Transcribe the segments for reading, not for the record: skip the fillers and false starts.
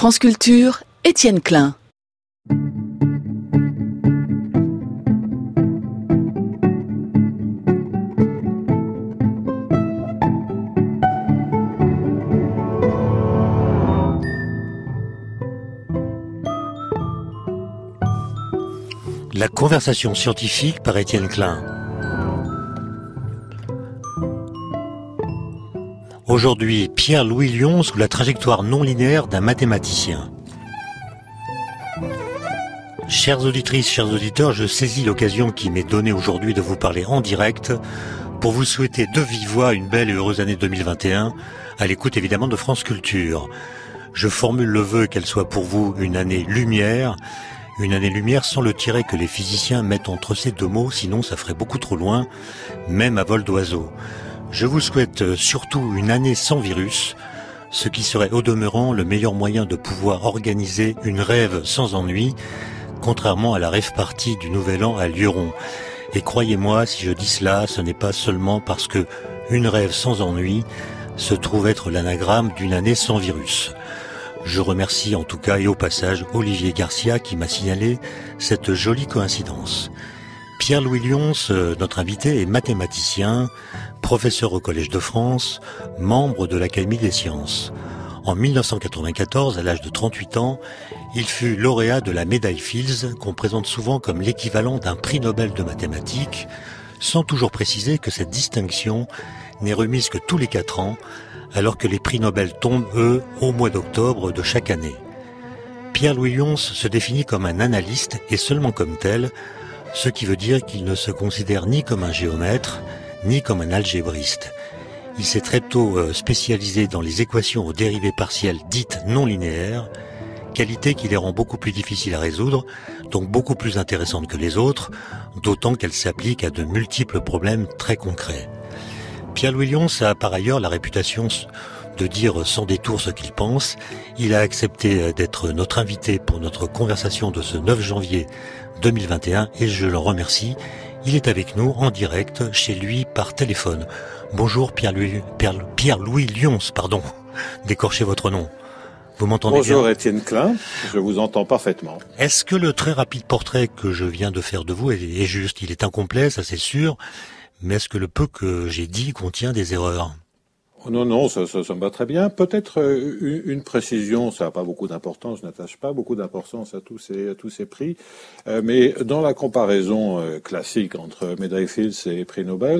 France Culture, Étienne Klein. La conversation scientifique par Étienne Klein. Aujourd'hui, Pierre-Louis Lion sous la trajectoire non linéaire d'un mathématicien. Chères auditrices, chers auditeurs, je saisis l'occasion qui m'est donnée aujourd'hui de vous parler en direct pour vous souhaiter de vive voix une belle et heureuse année 2021, à l'écoute évidemment de France Culture. Je formule le vœu qu'elle soit pour vous une année lumière sans le tiret que les physiciens mettent entre ces deux mots, sinon ça ferait beaucoup trop loin, même à vol d'oiseau. Je vous souhaite surtout une année sans virus, ce qui serait au demeurant le meilleur moyen de pouvoir organiser une rêve sans ennui, contrairement à la rêve party du Nouvel An à Lioron. Et croyez-moi, si je dis cela, ce n'est pas seulement parce que une rêve sans ennui se trouve être l'anagramme d'une année sans virus. Je remercie en tout cas et au passage Olivier Garcia qui m'a signalé cette jolie coïncidence. Pierre-Louis Lion, notre invité, est mathématicien, professeur au Collège de France, membre de l'Académie des sciences. En 1994, à l'âge de 38 ans, il fut lauréat de la médaille Fields, qu'on présente souvent comme l'équivalent d'un prix Nobel de mathématiques, sans toujours préciser que cette distinction n'est remise que tous les 4 ans, alors que les prix Nobel tombent, eux, au mois d'octobre de chaque année. Pierre-Louis Lion se définit comme un analyste et seulement comme tel, ce qui veut dire qu'il ne se considère ni comme un géomètre, ni comme un algébriste. Il s'est très tôt spécialisé dans les équations aux dérivées partielles dites non linéaires, qualité qui les rend beaucoup plus difficiles à résoudre, donc beaucoup plus intéressantes que les autres, d'autant qu'elles s'appliquent à de multiples problèmes très concrets. Pierre-Louis Lion a par ailleurs la réputation de dire sans détour ce qu'il pense. Il a accepté d'être notre invité pour notre conversation de ce 9 janvier 2021 et je le remercie. Il est avec nous en direct chez lui par téléphone. Bonjour Pierre-Louis Lion, d'écorcher votre nom. Vous m'entendez bien ? Bonjour Étienne Klein, je vous entends parfaitement. Est-ce que le très rapide portrait que je viens de faire de vous est juste ? Il est incomplet, ça c'est sûr. Mais est-ce que le peu que j'ai dit contient des erreurs ? Non, ça me va très bien. Peut-être une précision, ça n'a pas beaucoup d'importance, je n'attache pas beaucoup d'importance à tous ces prix, mais dans la comparaison classique entre médaille Fields et prix Nobel,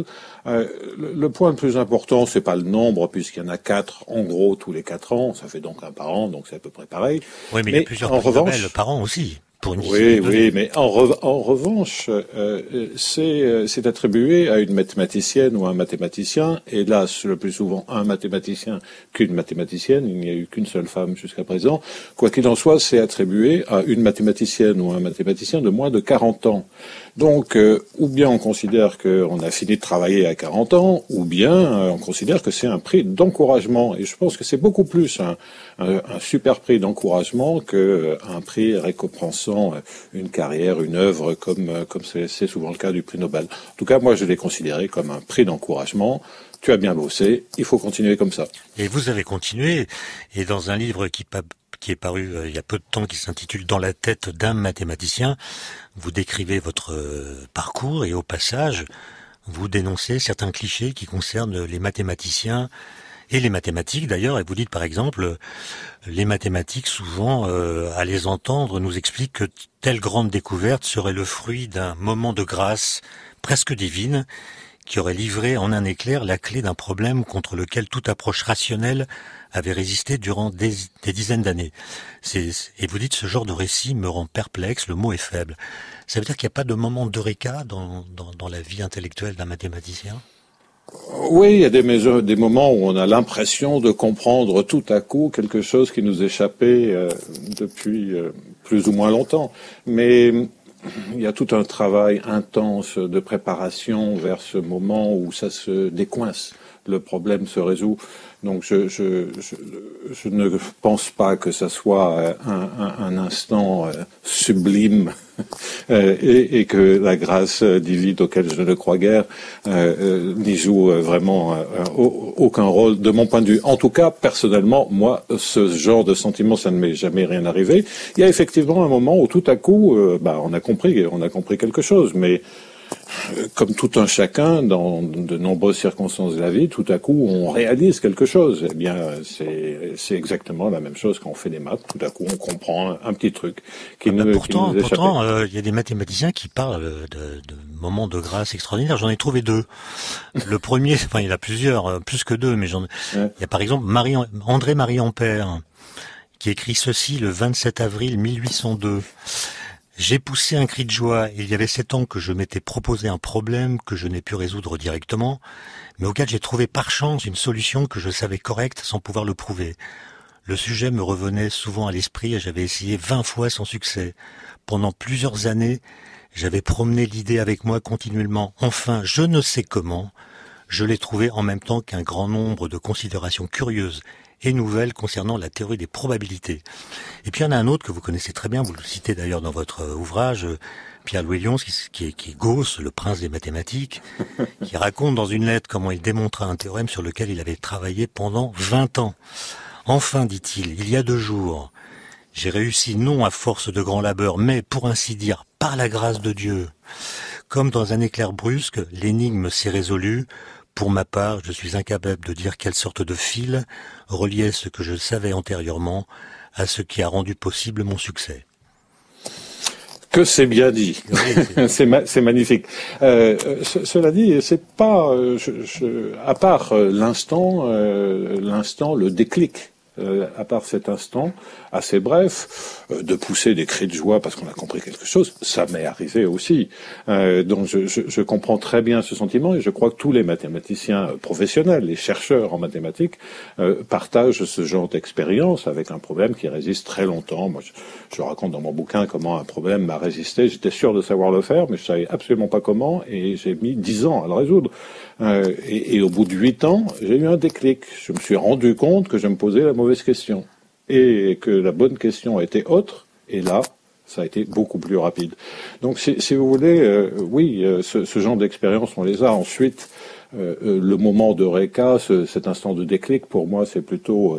le point le plus important, c'est pas le nombre, puisqu'il y en a 4, en gros, tous les 4 ans, ça fait donc un par an, donc c'est à peu près pareil. Oui, mais il y a plusieurs prix Nobel par an aussi. Oui, mais en revanche, c'est attribué à une mathématicienne ou un mathématicien, hélas le plus souvent un mathématicien qu'une mathématicienne, il n'y a eu qu'une seule femme jusqu'à présent. Quoi qu'il en soit, c'est attribué à une mathématicienne ou un mathématicien de moins de 40 ans. Donc, ou bien on considère qu'on a fini de travailler à 40 ans, ou bien on considère que c'est un prix d'encouragement. Et je pense que c'est beaucoup plus un super prix d'encouragement qu'un prix récompensant une carrière, une œuvre, comme c'est souvent le cas du prix Nobel. En tout cas, moi, je l'ai considéré comme un prix d'encouragement. Tu as bien bossé, il faut continuer comme ça. Et vous avez continué, et dans un livre qui est paru il y a peu de temps, qui s'intitule « Dans la tête d'un mathématicien », vous décrivez votre parcours et au passage, vous dénoncez certains clichés qui concernent les mathématiciens et les mathématiques d'ailleurs, et vous dites par exemple, les mathématiques souvent, à les entendre, nous expliquent que telle grande découverte serait le fruit d'un moment de grâce presque divine, qui aurait livré en un éclair la clé d'un problème contre lequel toute approche rationnelle avait résisté durant des dizaines d'années. Et vous dites, ce genre de récit me rend perplexe, le mot est faible. Ça veut dire qu'il n'y a pas de moment d'eureka dans la vie intellectuelle d'un mathématicien ? Oui, il y a des moments où on a l'impression de comprendre tout à coup quelque chose qui nous échappait depuis plus ou moins longtemps. Mais il y a tout un travail intense de préparation vers ce moment où ça se décoince. le problème se résout. Donc je ne pense pas que ça soit un instant sublime et que la grâce divine auquel je ne crois guère n'y joue vraiment aucun rôle de mon point de vue. En tout cas, personnellement, moi, ce genre de sentiment, ça ne m'est jamais rien arrivé. Il y a effectivement un moment où tout à coup, on a compris quelque chose, mais comme tout un chacun, dans de nombreuses circonstances de la vie, tout à coup, on réalise quelque chose. Eh bien, c'est exactement la même chose quand on fait des maths. Tout à coup, on comprend un petit truc qui nous échappait. Pourtant, il y a des mathématiciens qui parlent de moments de grâce extraordinaires. J'en ai trouvé deux. Le premier, enfin, il y en a plusieurs, plus que deux, mais il y a par exemple André-Marie Ampère, qui écrit ceci le 27 avril 1802. J'ai poussé un cri de joie. Il y avait 7 ans que je m'étais proposé un problème que je n'ai pu résoudre directement, mais auquel j'ai trouvé par chance une solution que je savais correcte sans pouvoir le prouver. Le sujet me revenait souvent à l'esprit et j'avais essayé 20 fois sans succès. Pendant plusieurs années, j'avais promené l'idée avec moi continuellement. Enfin, je ne sais comment, je l'ai trouvé en même temps qu'un grand nombre de considérations curieuses et nouvelles concernant la théorie des probabilités. Et puis il y en a un autre que vous connaissez très bien, vous le citez d'ailleurs dans votre ouvrage, Pierre-Louis Lyons, qui est Gauss, le prince des mathématiques, qui raconte dans une lettre comment il démontra un théorème sur lequel il avait travaillé pendant 20 ans. Enfin, dit-il, il y a 2 jours, j'ai réussi non à force de grands labeurs, mais pour ainsi dire, par la grâce de Dieu. Comme dans un éclair brusque, l'énigme s'est résolue. Pour ma part, je suis incapable de dire quelle sorte de fil reliait ce que je savais antérieurement à ce qui a rendu possible mon succès. Que c'est bien dit. Oui, c'est magnifique. Cela dit, c'est pas, à part l'instant, le déclic. À part cet instant assez bref, de pousser des cris de joie parce qu'on a compris quelque chose, ça m'est arrivé aussi. Donc je comprends très bien ce sentiment et je crois que tous les mathématiciens professionnels, les chercheurs en mathématiques, partagent ce genre d'expérience avec un problème qui résiste très longtemps. Moi, je raconte dans mon bouquin comment un problème m'a résisté. J'étais sûr de savoir le faire, mais je savais absolument pas comment et j'ai mis 10 ans à le résoudre. Et au bout de 8 ans, j'ai eu un déclic. Je me suis rendu compte que je me posais la mauvaise question et que la bonne question était autre. Et là, ça a été beaucoup plus rapide. Donc, si vous voulez, ce genre d'expérience, on les a. Ensuite, le moment d'Eureka, cet instant de déclic, pour moi, c'est plutôt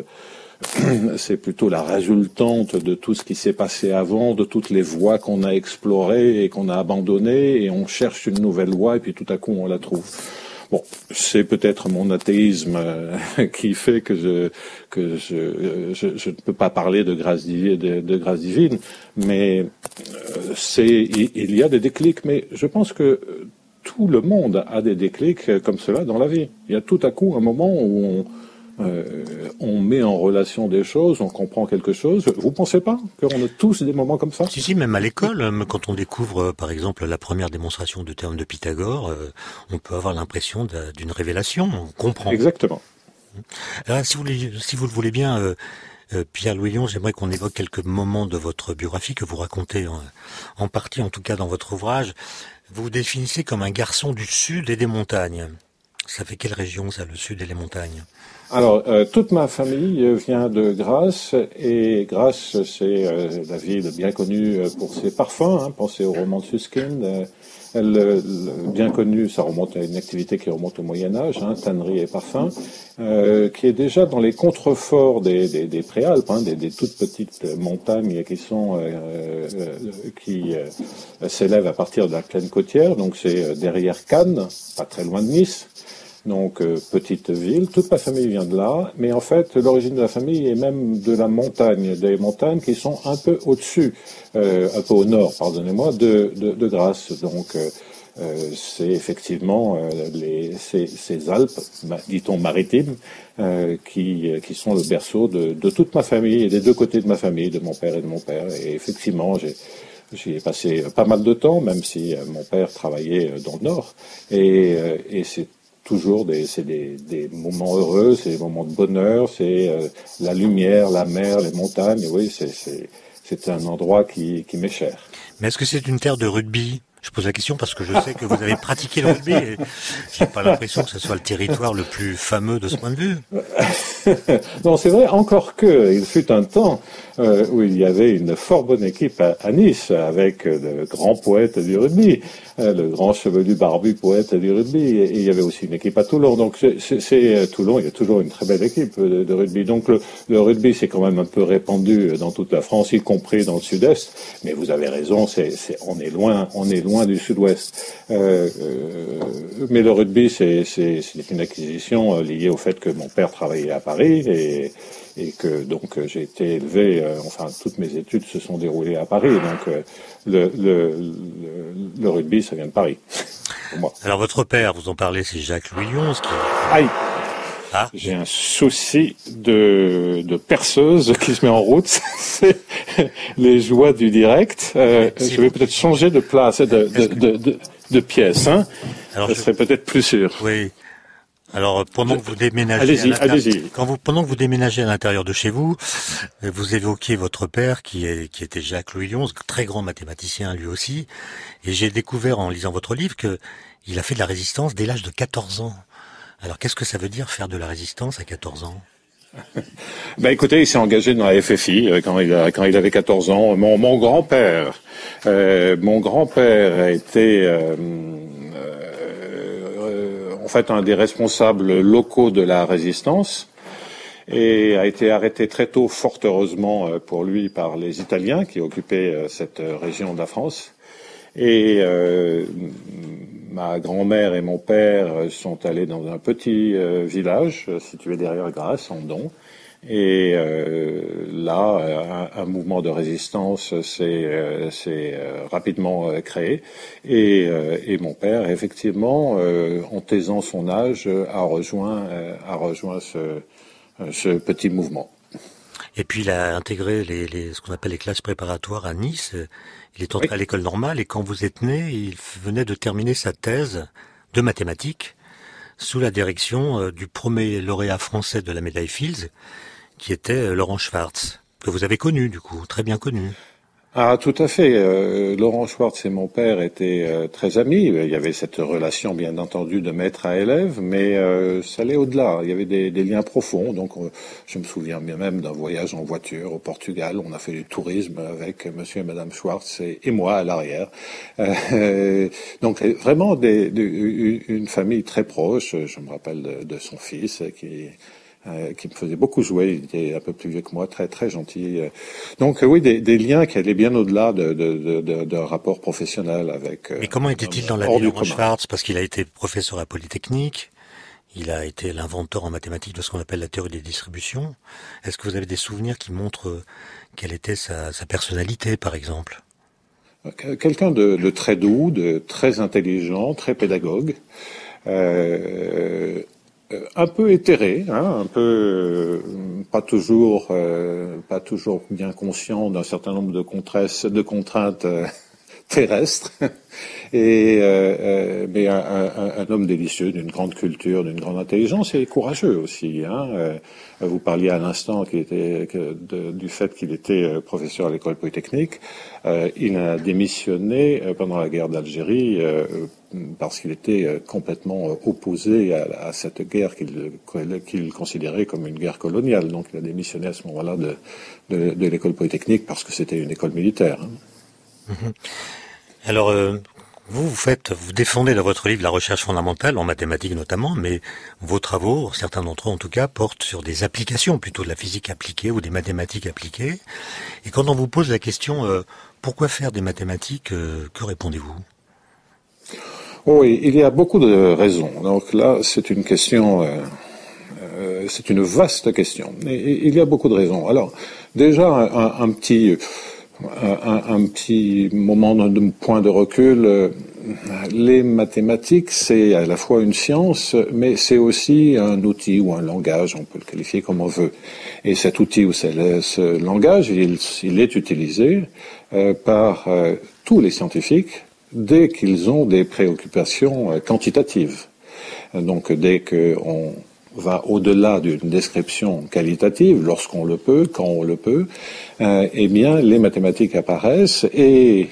la résultante de tout ce qui s'est passé avant, de toutes les voies qu'on a explorées et qu'on a abandonnées, et on cherche une nouvelle voie, et puis tout à coup, on la trouve. Bon, c'est peut-être mon athéisme qui fait que je ne peux pas parler de grâce divine, mais il y a des déclics, mais je pense que tout le monde a des déclics comme cela dans la vie. Il y a tout à coup un moment où on met en relation des choses, on comprend quelque chose. Vous pensez pas qu'on a tous des moments comme ça? Si, même à l'école, quand on découvre, par exemple, la première démonstration du théorème de Pythagore, on peut avoir l'impression d'une révélation, on comprend. Exactement. Alors, si vous le voulez bien, Pierre-Louis Lyons, j'aimerais qu'on évoque quelques moments de votre biographie que vous racontez en partie, en tout cas dans votre ouvrage. Vous vous définissez comme un garçon du sud et des montagnes. Ça fait quelle région, ça, le sud et les montagnes? Alors, toute ma famille vient de Grasse, et Grasse, c'est la ville bien connue pour ses parfums, hein, pensez au roman de Suskind. Bien connue, ça remonte à une activité qui remonte au Moyen-Âge, hein, tannerie et parfums, qui est déjà dans les contreforts des Préalpes, hein, des toutes petites montagnes qui s'élèvent à partir de la plaine côtière, donc c'est derrière Cannes, pas très loin de Nice. Donc, petite ville, toute ma famille vient de là, mais en fait, l'origine de la famille est même de la montagne, des montagnes qui sont un peu au-dessus, un peu au nord, pardonnez-moi, de Grasse. Donc, c'est effectivement ces Alpes, dit-on maritimes, qui sont le berceau de toute ma famille et des deux côtés de ma famille, de mon père et de mon père. Et effectivement, j'y ai passé pas mal de temps, même si mon père travaillait dans le nord, et c'est toujours des moments heureux, c'est des moments de bonheur, c'est la lumière, la mer, les montagnes. Oui, c'est un endroit qui m'est cher. Mais est-ce que c'est une terre de rugby? Je pose la question parce que je sais que vous avez pratiqué le rugby et j'ai pas l'impression que ce soit le territoire le plus fameux de ce point de vue. Non, c'est vrai, encore que il fut un temps où il y avait une fort bonne équipe à Nice avec le grand poète du rugby, le grand chevelu barbu poète du rugby, et il y avait aussi une équipe à Toulon. Donc Toulon, il y a toujours une très belle équipe de rugby. Donc le rugby, c'est quand même un peu répandu dans toute la France, y compris dans le sud-est. Mais vous avez raison, on est loin du sud-ouest. Mais le rugby, c'est une acquisition liée au fait que mon père travaillait à Paris et que donc j'ai été élevé, toutes mes études se sont déroulées à Paris, donc le rugby ça vient de Paris. Pour moi. Alors votre père, vous en parlez, c'est Jacques-Louis Lyons qui... Aïe. Ah. J'ai un souci de perceuse qui se met en route. C'est les joies du direct. Je vais peut-être changer de place, de pièce. Hein. Alors, ça serait peut-être plus sûr. Oui. Alors pendant que vous déménagez, pendant que vous déménagez à l'intérieur de chez vous, vous évoquiez votre père qui était Jacques-Louis Lyons, très grand mathématicien lui aussi, et j'ai découvert en lisant votre livre que il a fait de la résistance dès l'âge de 14 ans. Alors qu'est-ce que ça veut dire faire de la résistance à 14 ans ? Ben écoutez, il s'est engagé dans la FFI quand il avait 14 ans. Mon grand-père a été en fait un des responsables locaux de la résistance et a été arrêté très tôt, fort heureusement pour lui, par les Italiens qui occupaient cette région de la France. Et ma grand-mère et mon père sont allés dans un petit village situé derrière Grasse, en Don. Et là, un mouvement de résistance s'est rapidement créé. Et mon père, effectivement, en taisant son âge, a rejoint ce petit mouvement. Et puis il a intégré ce qu'on appelle les classes préparatoires à Nice. Il est entré à l'école normale et quand vous êtes né, il venait de terminer sa thèse de mathématiques sous la direction du premier lauréat français de la médaille Fields, qui était Laurent Schwartz, que vous avez connu du coup, très bien connu. Ah, tout à fait. Laurent Schwartz et mon père étaient très amis. Il y avait cette relation, bien entendu, de maître à élève, mais ça allait au-delà. Il y avait des liens profonds. Donc, je me souviens bien même d'un voyage en voiture au Portugal. On a fait du tourisme avec monsieur et madame Schwartz et moi à l'arrière. Donc, vraiment une famille très proche. Je me rappelle de son fils qui me faisait beaucoup jouer, il était un peu plus vieux que moi, très très gentil. Donc oui, des liens qui allaient bien au-delà d'un rapport professionnel avec. Mais comment était-il dans la vie de Laurent Schwartz ? Parce qu'il a été professeur à Polytechnique, il a été l'inventeur en mathématiques de ce qu'on appelle la théorie des distributions. Est-ce que vous avez des souvenirs qui montrent quelle était sa personnalité, par exemple ? Quelqu'un de très doux, de très intelligent, très pédagogue. Un peu éthéré, un peu pas toujours bien conscient d'un certain nombre de contraintes terrestres, mais un homme délicieux, d'une grande culture, d'une grande intelligence et courageux aussi. Vous parliez à l'instant du fait qu'il était professeur à l'école polytechnique. Il a démissionné pendant la guerre d'Algérie parce qu'il était complètement opposé à cette guerre qu'il considérait comme une guerre coloniale. Donc il a démissionné à ce moment-là de l'école polytechnique parce que c'était une école militaire. Alors, vous défendez dans votre livre la recherche fondamentale, en mathématiques notamment, mais vos travaux, certains d'entre eux en tout cas, portent sur des applications, plutôt de la physique appliquée ou des mathématiques appliquées. Et quand on vous pose la question, pourquoi faire des mathématiques, que répondez-vous ? Oui, il y a beaucoup de raisons. Donc là, c'est une question, c'est une vaste question. Et il y a beaucoup de raisons. Alors, déjà, un petit moment de point de recul. Les mathématiques, c'est à la fois une science, mais c'est aussi un outil ou un langage, on peut le qualifier comme on veut. Et cet outil ou ce langage, il est utilisé par tous les scientifiques dès qu'ils ont des préoccupations quantitatives. Donc dès qu'on va au-delà d'une description qualitative, lorsqu'on le peut, quand on le peut, eh bien, les mathématiques apparaissent et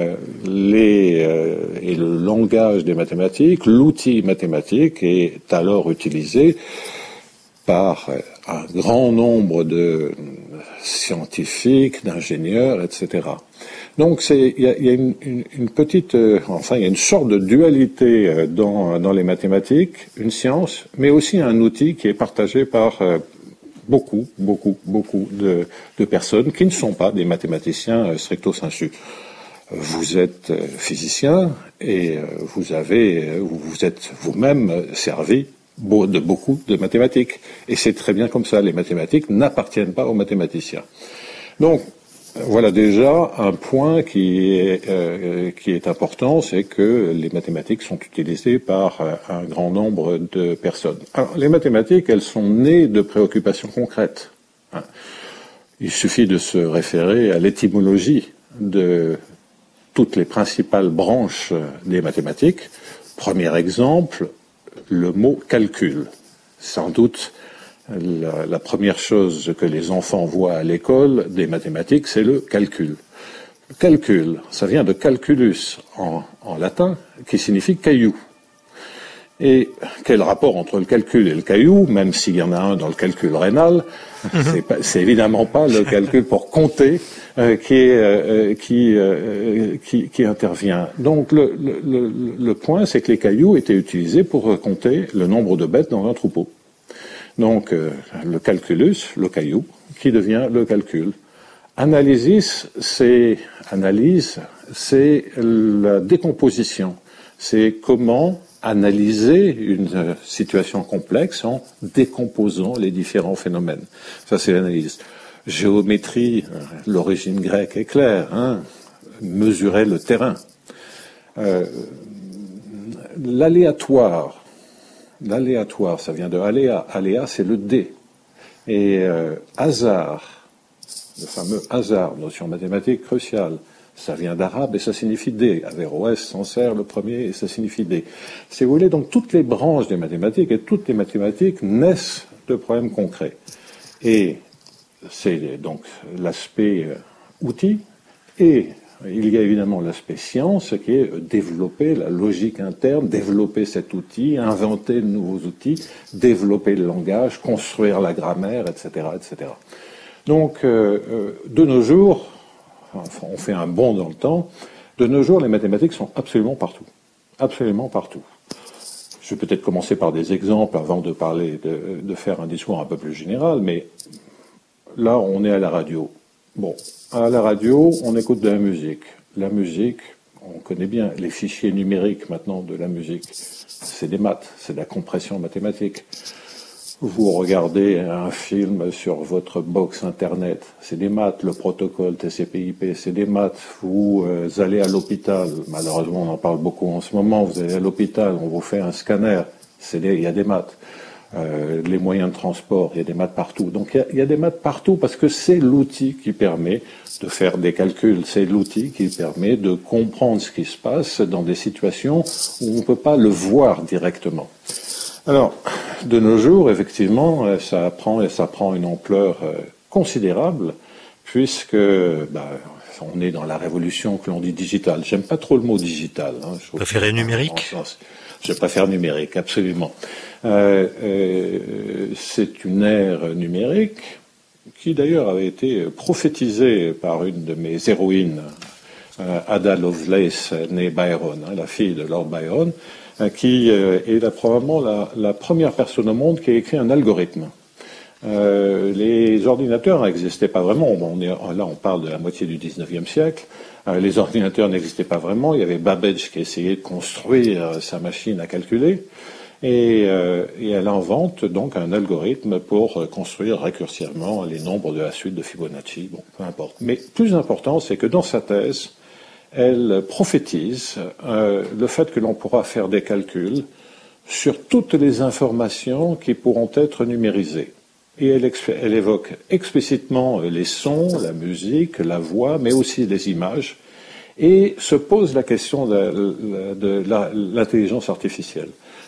le langage des mathématiques, l'outil mathématique est alors utilisé par un grand nombre de scientifiques, d'ingénieurs, etc. Donc il y a une petite, il y a une sorte de dualité dans les mathématiques, une science, mais aussi un outil qui est partagé par beaucoup de personnes qui ne sont pas des mathématiciens stricto sensu. Vous êtes physicien et vous êtes vous-même servi de beaucoup de mathématiques. Et c'est très bien comme ça. Les mathématiques n'appartiennent pas aux mathématiciens. Donc, voilà déjà un point qui est important, c'est que les mathématiques sont utilisées par un grand nombre de personnes. Alors, les mathématiques, elles sont nées de préoccupations concrètes. Il suffit de se référer à l'étymologie de toutes les principales branches des mathématiques. Premier exemple, le mot calcul. Sans doute, la première chose que les enfants voient à l'école des mathématiques, c'est le calcul. Le calcul, ça vient de calculus en latin, qui signifie caillou. Et quel rapport entre le calcul et le caillou, même s'il y en a un dans le calcul rénal, c'est évidemment pas le calcul pour compter qui intervient. Donc le point, c'est que les cailloux étaient utilisés pour compter le nombre de bêtes dans un troupeau. Donc le calculus, le caillou, qui devient le calcul. Analyse, c'est la décomposition. C'est comment analyser une situation complexe en décomposant les différents phénomènes. Ça, c'est l'analyse. Géométrie, l'origine grecque est claire, mesurer le terrain. L'aléatoire, ça vient de aléa. Aléa, c'est le dé. Et hasard, le fameux hasard, notion mathématique cruciale, ça vient d'arabe et ça signifie dé. Averroès s'en sert le premier et ça signifie dé. Si vous voulez, donc toutes les branches des mathématiques et toutes les mathématiques naissent de problèmes concrets. Et c'est donc l'aspect outil et il y a évidemment l'aspect science qui est développer la logique interne, développer cet outil, inventer de nouveaux outils, développer le langage, construire la grammaire, etc., etc. Donc, de nos jours, on fait un bond dans le temps, de nos jours, les mathématiques sont absolument partout. Absolument partout. Je vais peut-être commencer par des exemples avant de de faire un discours un peu plus général, mais là, on est à la radio. Bon, à la radio, on écoute de la musique. La musique, on connaît bien les fichiers numériques maintenant de la musique. C'est des maths, c'est de la compression mathématique. Vous regardez un film sur votre box internet, c'est des maths. Le protocole TCP/IP, c'est des maths. Vous allez à l'hôpital, malheureusement on en parle beaucoup en ce moment, vous allez à l'hôpital, on vous fait un scanner, il y a des maths. Les moyens de transport, il y a des maths partout. Donc il y a des maths partout parce que c'est l'outil qui permet de faire des calculs, c'est l'outil qui permet de comprendre ce qui se passe dans des situations où on ne peut pas le voir directement. Alors, de nos jours, effectivement, ça prend une ampleur considérable puisque on est dans la révolution que l'on dit digitale. J'aime pas trop le mot digital. Vous préférez numérique ? Je préfère numérique, absolument. C'est une ère numérique qui d'ailleurs avait été prophétisée par une de mes héroïnes, Ada Lovelace, née Byron, la fille de Lord Byron, qui est probablement la première personne au monde qui a écrit un algorithme. Les ordinateurs n'existaient pas vraiment. Là, on parle de la moitié du 19e siècle. Les ordinateurs n'existaient pas vraiment. Il y avait Babbage qui essayait de construire sa machine à calculer. Et elle invente donc un algorithme pour construire récursivement les nombres de la suite de Fibonacci. Bon, peu importe. Mais plus important, c'est que dans sa thèse, elle prophétise le fait que l'on pourra faire des calculs sur toutes les informations qui pourront être numérisées. Et elle évoque explicitement les sons, la musique, la voix, mais aussi les images, et se pose la question de l'intelligence artificielle.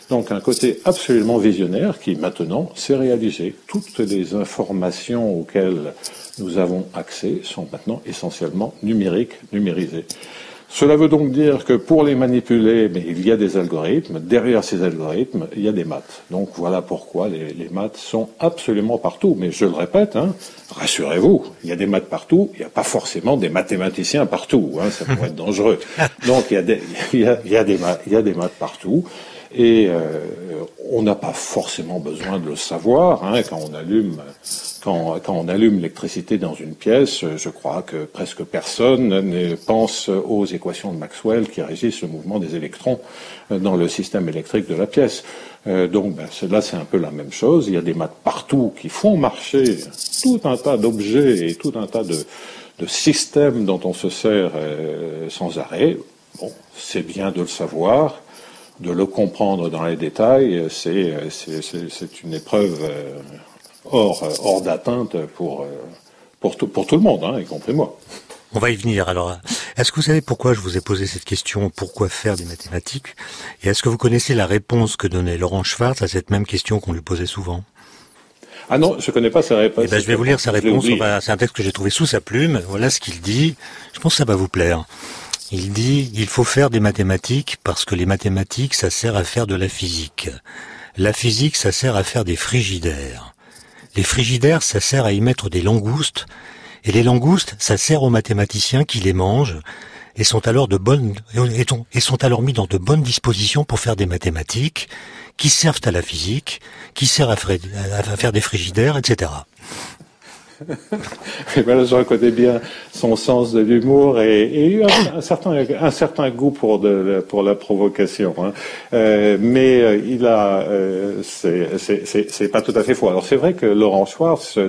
Donc un côté absolument visionnaire qui maintenant s'est réalisé. Toutes les informations auxquelles nous avons accès sont maintenant essentiellement numériques, numérisées. Cela veut donc dire que pour les manipuler, mais il y a des algorithmes. Derrière ces algorithmes, il y a des maths. Donc voilà pourquoi les maths sont absolument partout. Mais je le répète, rassurez-vous, il y a des maths partout. Il n'y a pas forcément des mathématiciens partout. Ça pourrait être dangereux. Donc il y a des maths partout. Et on n'a pas forcément besoin de le savoir quand on allume l'électricité dans une pièce. Je crois que presque personne ne pense aux équations de Maxwell qui régissent le mouvement des électrons dans le système électrique de la pièce. Donc là, c'est un peu la même chose. Il y a des maths partout qui font marcher tout un tas d'objets et tout un tas de systèmes dont on se sert sans arrêt. Bon, c'est bien de le savoir. De le comprendre dans les détails, c'est une épreuve hors d'atteinte pour tout le monde, y compris moi. On va y venir. Alors, est-ce que vous savez pourquoi je vous ai posé cette question, pourquoi faire des mathématiques? Et est-ce que vous connaissez la réponse que donnait Laurent Schwartz à cette même question qu'on lui posait souvent? Ah non, je connais pas sa réponse. Eh ben, je vais vous lire sa réponse. C'est un texte que j'ai trouvé sous sa plume. Voilà ce qu'il dit. Je pense que ça va vous plaire. Il dit, il faut faire des mathématiques parce que les mathématiques, ça sert à faire de la physique. La physique, ça sert à faire des frigidaires. Les frigidaires, ça sert à y mettre des langoustes. Et les langoustes, ça sert aux mathématiciens qui les mangent et sont alors sont alors mis dans de bonnes dispositions pour faire des mathématiques qui servent à la physique, qui servent à faire des frigidaires, etc. Et ben là, je reconnais bien son sens de l'humour et un certain goût pour la provocation. Mais il a, c'est pas tout à fait faux. Alors c'est vrai que Laurent Schwartz,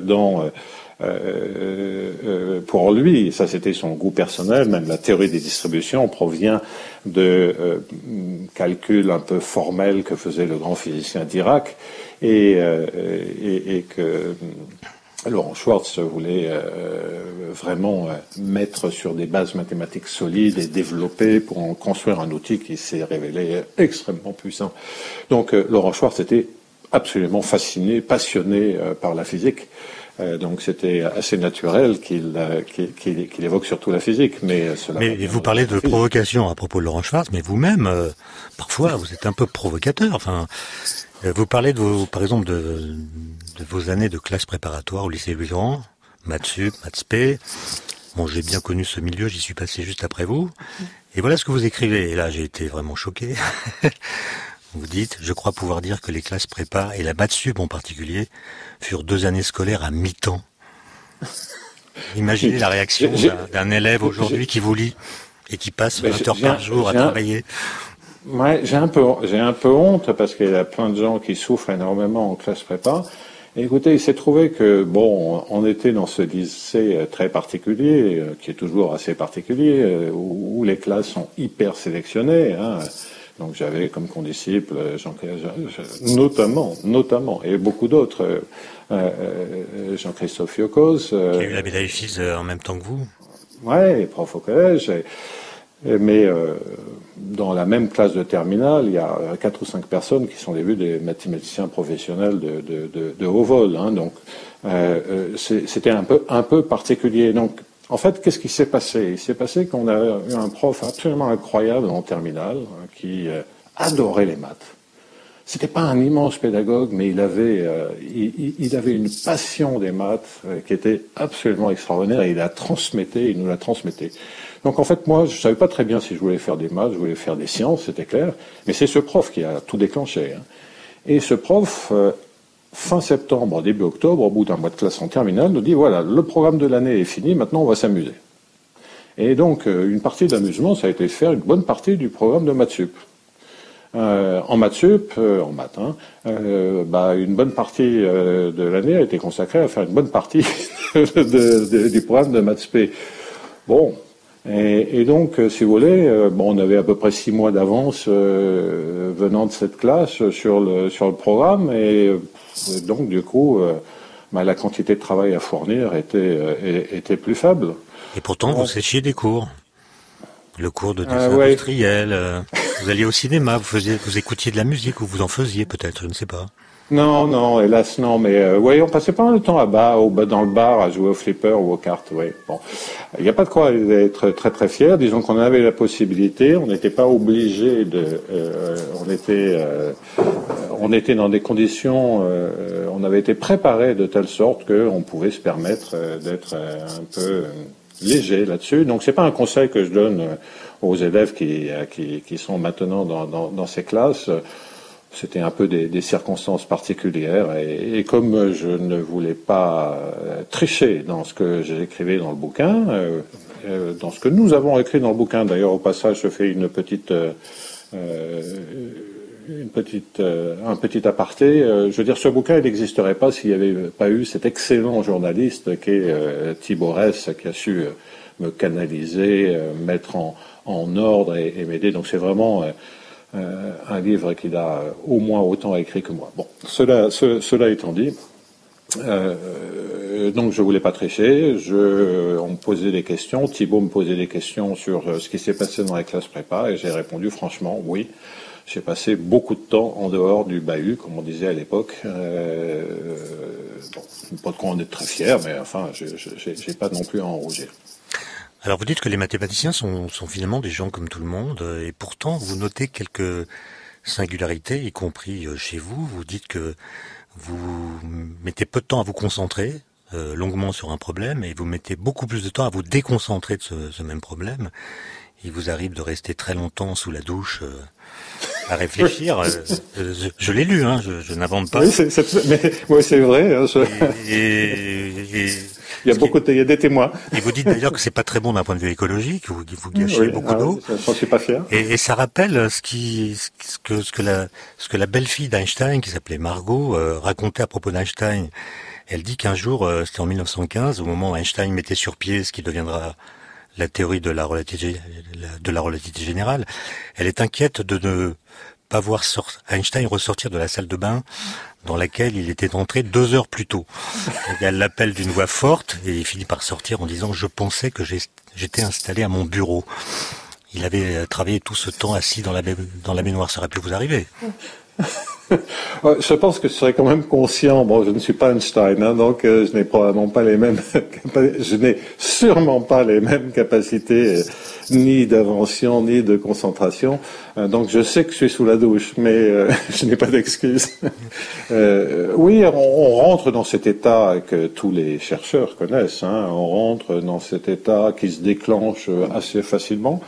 pour lui, ça c'était son goût personnel, même la théorie des distributions provient de calculs un peu formels que faisait le grand physicien Dirac et que Laurent Schwartz voulait vraiment mettre sur des bases mathématiques solides et développer pour en construire un outil qui s'est révélé extrêmement puissant. Donc Laurent Schwartz était absolument fasciné, passionné par la physique. Donc c'était assez naturel qu'il évoque surtout la physique. Mais vous parlez de provocation à propos de Laurent Schwartz, mais vous-même, parfois, vous êtes un peu provocateur. Enfin, vous parlez par exemple de vos années de classe préparatoire au lycée Louis-Grand, maths sup, maths spé. Bon, j'ai bien connu ce milieu, j'y suis passé juste après vous. Et voilà ce que vous écrivez. Et là, j'ai été vraiment choqué. Vous dites, je crois pouvoir dire que les classes prépa, et la maths sup en particulier, furent 2 années scolaires à mi-temps. Imaginez la réaction d'un élève aujourd'hui qui vous lit et qui passe 20 heures par jour à travailler. Ouais, j'ai un peu honte parce qu'il y a plein de gens qui souffrent énormément en classe prépa. Et écoutez, il s'est trouvé que, on était dans ce lycée très particulier, qui est toujours assez particulier, où les classes sont hyper sélectionnées, Donc j'avais comme condisciple notamment, et beaucoup d'autres, Jean-Christophe Fiocos. Qui a eu la médaille Fields en même temps que vous. Ouais, prof au collège. Mais dans la même classe de terminale, il y a 4 ou 5 personnes qui sont des mathématiciens professionnels de haut vol. Donc c'était un peu particulier. Donc en fait, qu'est-ce qui s'est passé? Il s'est passé qu'on a eu un prof absolument incroyable en terminale qui adorait les maths. C'était pas un immense pédagogue, mais il avait une passion des maths qui était absolument extraordinaire et il nous la transmettait. Donc en fait, moi, je savais pas très bien si je voulais faire des maths, je voulais faire des sciences, c'était clair, mais c'est ce prof qui a tout déclenché. Et ce prof, fin septembre, début octobre, au bout d'un mois de classe en terminale, nous dit, voilà, le programme de l'année est fini, maintenant on va s'amuser. Et donc, une partie de l'amusement, ça a été de faire une bonne partie du programme de maths sup. En maths, une bonne partie de l'année a été consacrée à faire une bonne partie du programme de maths spé. Bon, et donc, si vous voulez, on avait à peu près 6 mois d'avance venant de cette classe sur le programme, et donc du coup, la quantité de travail à fournir était plus faible. Et pourtant, vous séchiez des cours. Le cours de dessin industriel. Vous alliez au cinéma, vous écoutiez de la musique ou vous en faisiez peut-être, je ne sais pas. Non, hélas non, mais oui, on passait pas mal de temps dans le bar à jouer au flipper ou aux cartes, oui. Bon, il n'y a pas de quoi être très très fier. Disons qu'on avait la possibilité, on n'était pas obligé on était dans des conditions, on avait été préparé de telle sorte qu'on pouvait se permettre d'être un peu léger là-dessus. Donc c'est pas un conseil que je donne aux élèves qui sont maintenant dans ces classes. C'était un peu des circonstances particulières et comme je ne voulais pas tricher dans ce que j'écrivais dans le bouquin, dans ce que nous avons écrit dans le bouquin, d'ailleurs au passage je fais un petit aparté. Je veux dire, ce bouquin il n'existerait pas s'il n'y avait pas eu cet excellent journaliste qui est Thibaut Ress, qui a su me canaliser, mettre en ordre et m'aider. Donc c'est vraiment un livre qu'il a au moins autant écrit que moi. Bon, cela étant dit, donc je voulais pas tricher. On me posait des questions. Thibaut me posait des questions sur ce qui s'est passé dans la classe prépa et j'ai répondu franchement oui. J'ai passé beaucoup de temps en dehors du bahut, comme on disait à l'époque. Pas de quoi en être très fier, mais enfin, j'ai pas non plus à en rougir. Alors vous dites que les mathématiciens sont finalement des gens comme tout le monde, et pourtant vous notez quelques singularités, y compris chez vous. Vous dites que vous mettez peu de temps à vous concentrer longuement sur un problème, et vous mettez beaucoup plus de temps à vous déconcentrer de ce même problème. Il vous arrive de rester très longtemps sous la douche à réfléchir. Je l'ai lu, hein, je n'invente pas. Oui, c'est vrai. Hein, il y a des témoins. Et vous dites d'ailleurs que c'est pas très bon d'un point de vue écologique, vous gâchez beaucoup d'eau. J'en suis pas fier. Et ça rappelle ce que la belle-fille d'Einstein, qui s'appelait Margot, racontait à propos d'Einstein. Elle dit qu'un jour, c'était en 1915, au moment où Einstein mettait sur pied ce qui deviendra la théorie de la relativité générale, elle est inquiète de ne pas voir Einstein ressortir de la salle de bain dans laquelle il était entré 2 heures plus tôt. Et elle l'appelle d'une voix forte et il finit par sortir en disant « Je pensais que j'étais installé à mon bureau ». Il avait travaillé tout ce temps assis dans la baignoire. Ça aurait pu vous arriver. Je pense que je serais quand même conscient. Bon, je ne suis pas Einstein, hein, donc je n'ai probablement pas les mêmes. Je n'ai sûrement pas les mêmes capacités, ni d'invention, ni de concentration. Donc je sais que je suis sous la douche, mais je n'ai pas d'excuses. Oui, on rentre dans cet état que tous les chercheurs connaissent. Hein, on rentre dans cet état qui se déclenche assez facilement.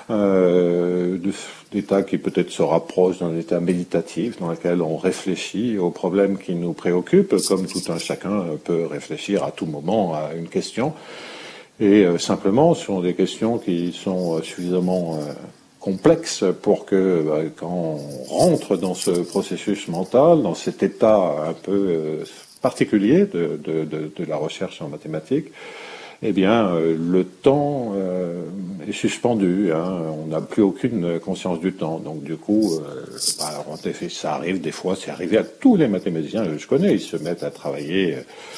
D'état qui peut-être se rapproche d'un état méditatif dans lequel on réfléchit aux problèmes qui nous préoccupent, comme tout un chacun peut réfléchir à tout moment à une question. Et simplement, ce sont des questions qui sont suffisamment complexes pour que quand on rentre dans ce processus mental, dans cet état un peu particulier de la recherche en mathématiques, eh bien, le temps est suspendu. Hein, on n'a plus aucune conscience du temps. Donc, du coup, ça arrive des fois, c'est arrivé à tous les mathématiciens que je connais. Ils se mettent à travailler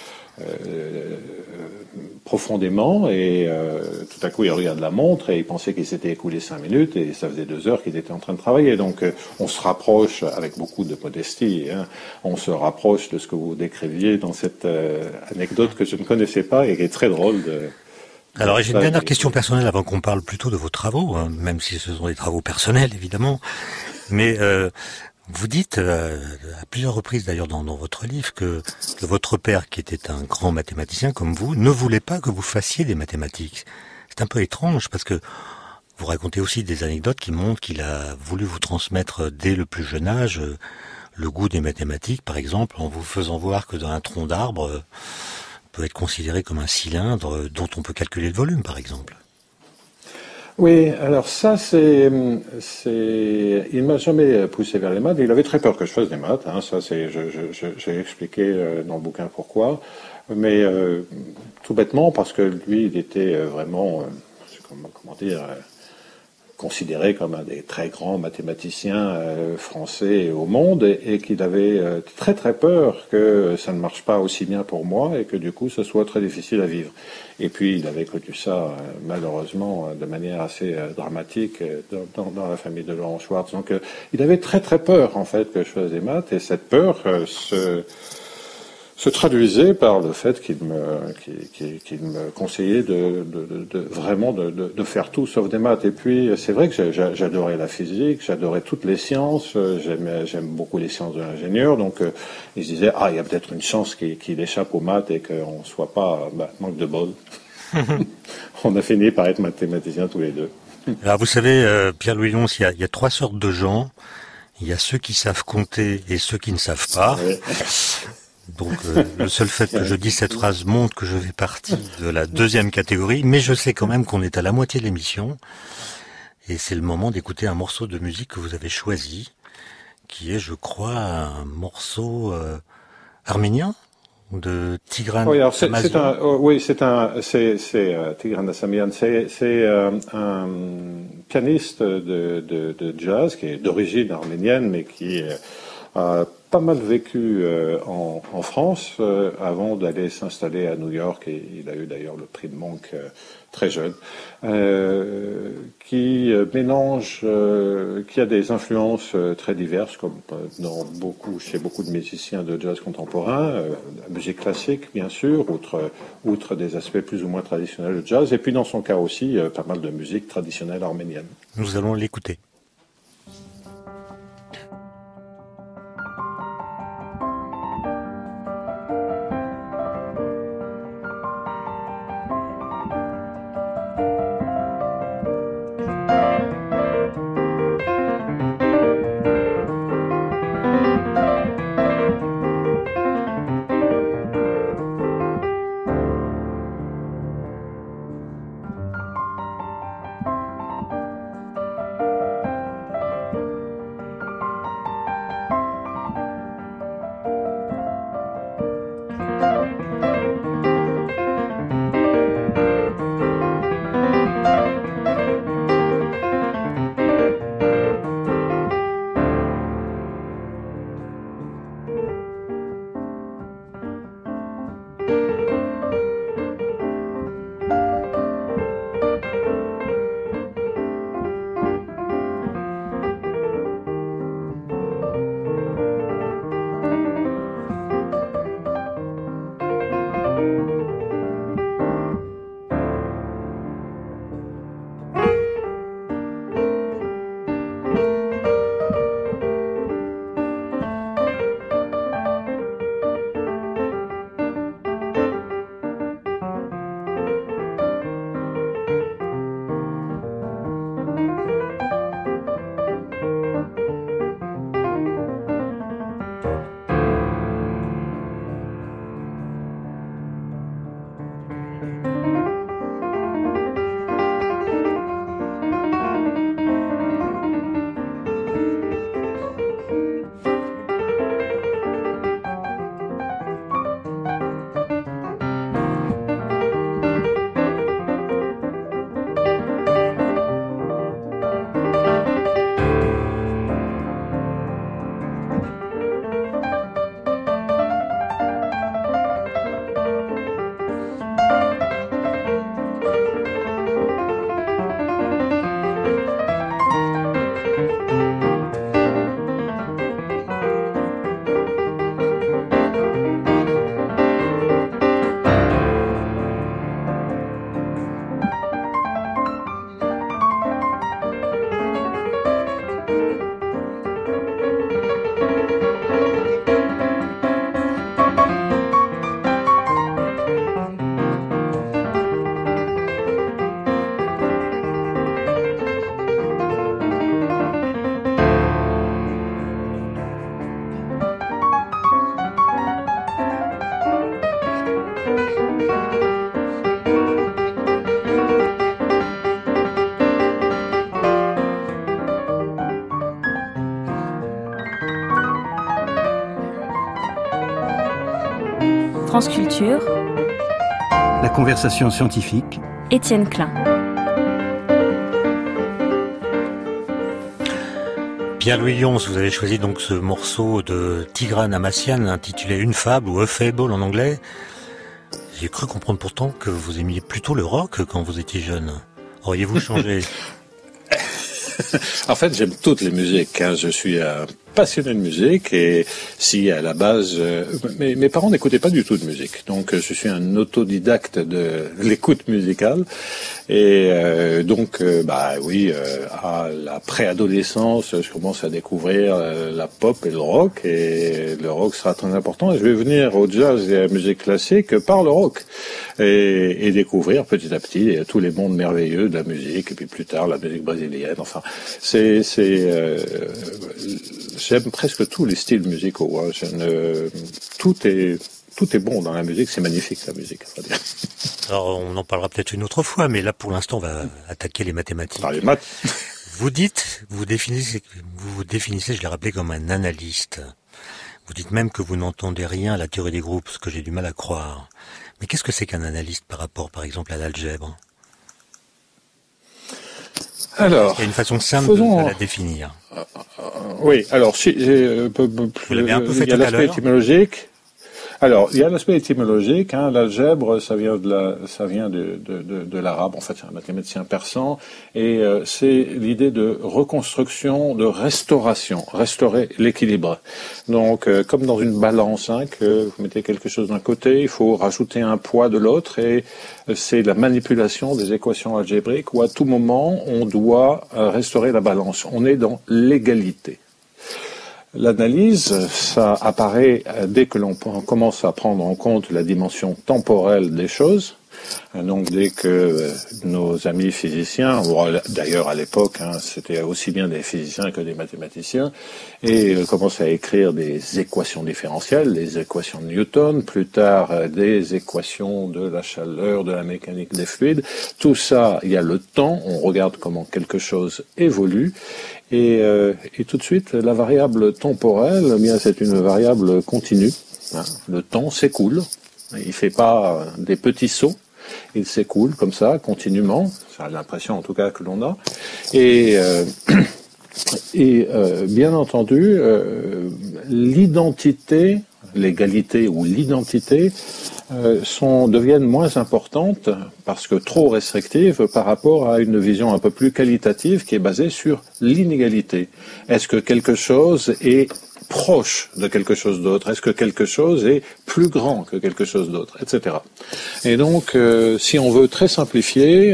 profondément et tout à coup, ils regardent la montre et ils pensaient qu'il s'était écoulé 5 minutes et ça faisait 2 heures qu'ils étaient en train de travailler. Donc, on se rapproche, avec beaucoup de modestie, hein, on se rapproche de ce que vous décriviez dans cette anecdote que je ne connaissais pas et qui est très drôle Alors, j'ai une dernière question personnelle avant qu'on parle plutôt de vos travaux, hein, même si ce sont des travaux personnels, évidemment. Mais vous dites, à plusieurs reprises d'ailleurs dans votre livre, que votre père, qui était un grand mathématicien comme vous, ne voulait pas que vous fassiez des mathématiques. C'est un peu étrange parce que vous racontez aussi des anecdotes qui montrent qu'il a voulu vous transmettre dès le plus jeune âge le goût des mathématiques, par exemple, en vous faisant voir que dans un tronc d'arbre peut être considéré comme un cylindre dont on peut calculer le volume, par exemple. Oui, alors ça, il m'a jamais poussé vers les maths. Il avait très peur que je fasse des maths. Hein, ça, j'ai expliqué dans le bouquin pourquoi. Mais tout bêtement, parce que lui, il était vraiment, comment dire, considéré comme un des très grands mathématiciens français au monde et qu'il avait très très peur que ça ne marche pas aussi bien pour moi et que du coup ce soit très difficile à vivre. Et puis il avait connu ça malheureusement de manière assez dramatique dans la famille de Laurent Schwartz. Donc il avait très très peur en fait que je fasse des maths et cette peur se traduisait par le fait qu'il me conseillait vraiment de faire tout sauf des maths. Et puis c'est vrai que j'adorais la physique, j'adorais toutes les sciences, j'aime beaucoup les sciences de l'ingénieur, donc il se disait il y a peut-être une chance qu'il échappe aux maths et qu'on soit pas manque de bol. On a fini par être mathématiciens tous les deux. Alors vous savez, Pierre-Louis Léonce, il y a 3 sortes de gens. Il y a ceux qui savent compter et ceux qui ne savent pas. Oui. Donc le seul fait que je dise cette phrase montre que je fais partie de la 2e catégorie, mais je sais quand même qu'on est à la moitié de l'émission et c'est le moment d'écouter un morceau de musique que vous avez choisi, qui est, je crois, un morceau arménien de Tigran Hassamian. C'est Tigran Hassamian, c'est un pianiste de jazz qui est d'origine arménienne, mais qui a pas mal vécu en France avant d'aller s'installer à New York, et il a eu d'ailleurs le prix de Monk très jeune, qui mélange, qui a des influences très diverses, comme chez beaucoup de musiciens de jazz contemporain, la musique classique bien sûr, outre des aspects plus ou moins traditionnels de jazz, et puis dans son cas aussi pas mal de musique traditionnelle arménienne. Nous allons l'écouter. France Culture. La conversation scientifique. Étienne Klein. Pierre-Louis Lyons, vous avez choisi donc ce morceau de Tigran Amassian intitulé Une fable ou A Fable en anglais. J'ai cru comprendre pourtant que vous aimiez plutôt le rock quand vous étiez jeune. Auriez-vous changé? En fait, j'aime toutes les musiques. Je suis un passionné de musique et si à la base, mes parents n'écoutaient pas du tout de musique, donc je suis un autodidacte de l'écoute musicale et donc à la préadolescence, je commence à découvrir la pop et le rock sera très important et je vais venir au jazz et à la musique classique par le rock et découvrir petit à petit tous les mondes merveilleux de la musique et puis plus tard la musique brésilienne. Enfin, j'aime presque tous les styles musicaux. Tout est bon dans la musique, c'est magnifique la musique, on va dire. Alors on en parlera peut-être une autre fois, mais là pour l'instant on va attaquer les mathématiques. Par les maths. Vous définissez, je l'ai rappelé, comme un analyste. Vous dites même que vous n'entendez rien à la théorie des groupes, ce que j'ai du mal à croire. Mais qu'est-ce que c'est qu'un analyste par rapport, par exemple, à l'algèbre? Alors, il y a une façon simple de la définir. Oui, alors si vous l'avez un peu fait il y a l'aspect étymologique. Alors, il y a l'aspect étymologique. L'algèbre, ça vient de l'arabe. En fait, c'est un mathématicien persan, et c'est l'idée de reconstruction, de restauration, restaurer l'équilibre. Donc, comme dans une balance, que vous mettez quelque chose d'un côté, il faut rajouter un poids de l'autre, et c'est la manipulation des équations algébriques où à tout moment on doit restaurer la balance. On est dans l'égalité. L'analyse, ça apparaît dès que l'on commence à prendre en compte la dimension temporelle des choses. Donc dès que nos amis physiciens, d'ailleurs à l'époque, c'était aussi bien des physiciens que des mathématiciens, et commencent à écrire des équations différentielles, les équations de Newton, plus tard des équations de la chaleur, de la mécanique des fluides. Tout ça, il y a le temps, on regarde comment quelque chose évolue, et tout de suite, la variable temporelle, c'est une variable continue. Le temps s'écoule, il fait pas des petits sauts. Il s'écoule comme ça, continuellement. C'est l'impression, en tout cas, que l'on a. Et bien entendu, l'identité, l'égalité ou l'identité deviennent moins importantes parce que trop restrictives par rapport à une vision un peu plus qualitative qui est basée sur l'inégalité. Est-ce que quelque chose est proche de quelque chose d'autre? Est-ce que quelque chose est plus grand que quelque chose d'autre, etc. Et donc, si on veut très simplifier,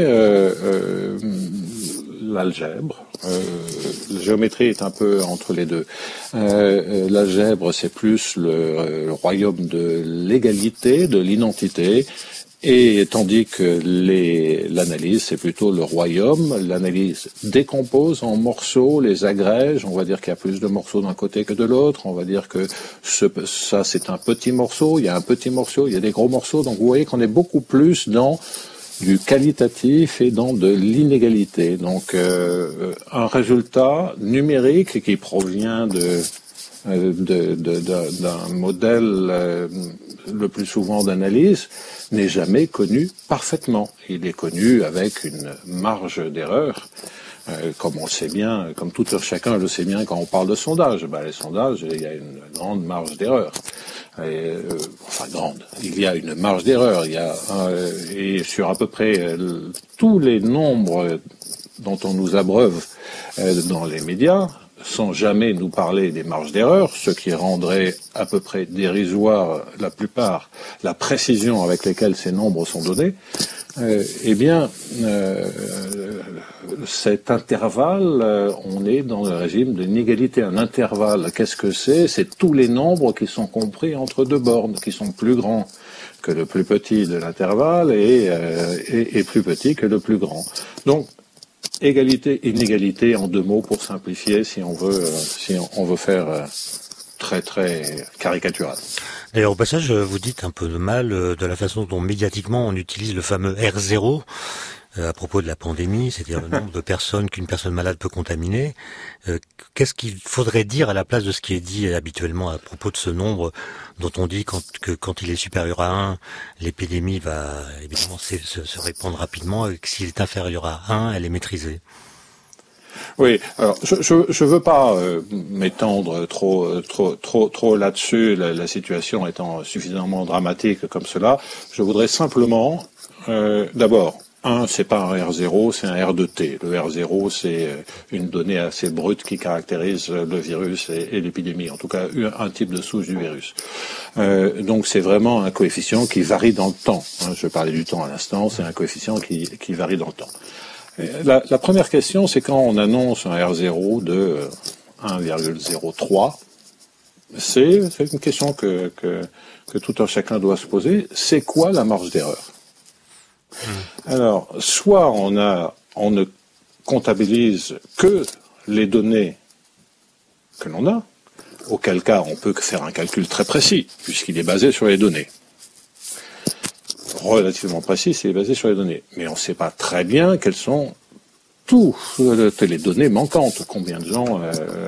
l'algèbre, la géométrie est un peu entre les deux. L'algèbre, c'est plus le royaume de l'égalité, de l'identité, et tandis que l'analyse, c'est plutôt le royaume. L'analyse décompose en morceaux, les agrège. On va dire qu'il y a plus de morceaux d'un côté que de l'autre. On va dire que ça, c'est un petit morceau. Il y a un petit morceau, il y a des gros morceaux. Donc vous voyez qu'on est beaucoup plus dans du qualitatif et dans de l'inégalité. Donc un résultat numérique qui provient d'un modèle le plus souvent d'analyse n'est jamais connu parfaitement. Il est connu avec une marge d'erreur, comme on le sait bien, comme tout chacun le sait bien quand on parle de sondage. Les sondages, il y a une grande marge d'erreur. Grande. Il y a une marge d'erreur. Et sur à peu près tous les nombres dont on nous abreuve dans les médias, sans jamais nous parler des marges d'erreur, ce qui rendrait à peu près dérisoire la plupart la précision avec laquelle ces nombres sont donnés, cet intervalle, on est dans le régime de l'inégalité. Un intervalle, qu'est-ce que c'est? C'est tous les nombres qui sont compris entre deux bornes, qui sont plus grands que le plus petit de l'intervalle et plus petit que le plus grand. Donc, égalité, inégalité, en deux mots pour simplifier, si on veut faire très très caricatural. D'ailleurs, au passage, vous dites un peu de mal de la façon dont médiatiquement on utilise le fameux R0 à propos de la pandémie, c'est-à-dire le nombre de personnes qu'une personne malade peut contaminer. Qu'est-ce qu'il faudrait dire à la place de ce qui est dit habituellement à propos de ce nombre dont on dit que quand il est supérieur à 1, l'épidémie va évidemment se répandre rapidement, et que s'il est inférieur à 1, elle est maîtrisée? Oui, alors je veux pas m'étendre trop là-dessus, la situation étant suffisamment dramatique comme cela. Je voudrais simplement, d'abord, c'est pas un R0, c'est un R2T. Le R0, c'est une donnée assez brute qui caractérise le virus et l'épidémie, en tout cas un type de souche du virus. Donc c'est vraiment un coefficient qui varie dans le temps. Je parlais du temps à l'instant, c'est un coefficient qui varie dans le temps. La première question, c'est quand on annonce un R0 de 1,03, c'est une question que tout un chacun doit se poser. C'est quoi la marge d'erreur? Alors, soit on ne comptabilise que les données que l'on a, auquel cas on peut faire un calcul très précis, puisqu'il est basé sur les données. Relativement précis, c'est basé sur les données. Mais on ne sait pas très bien quelles sont toutes les données manquantes. Combien de gens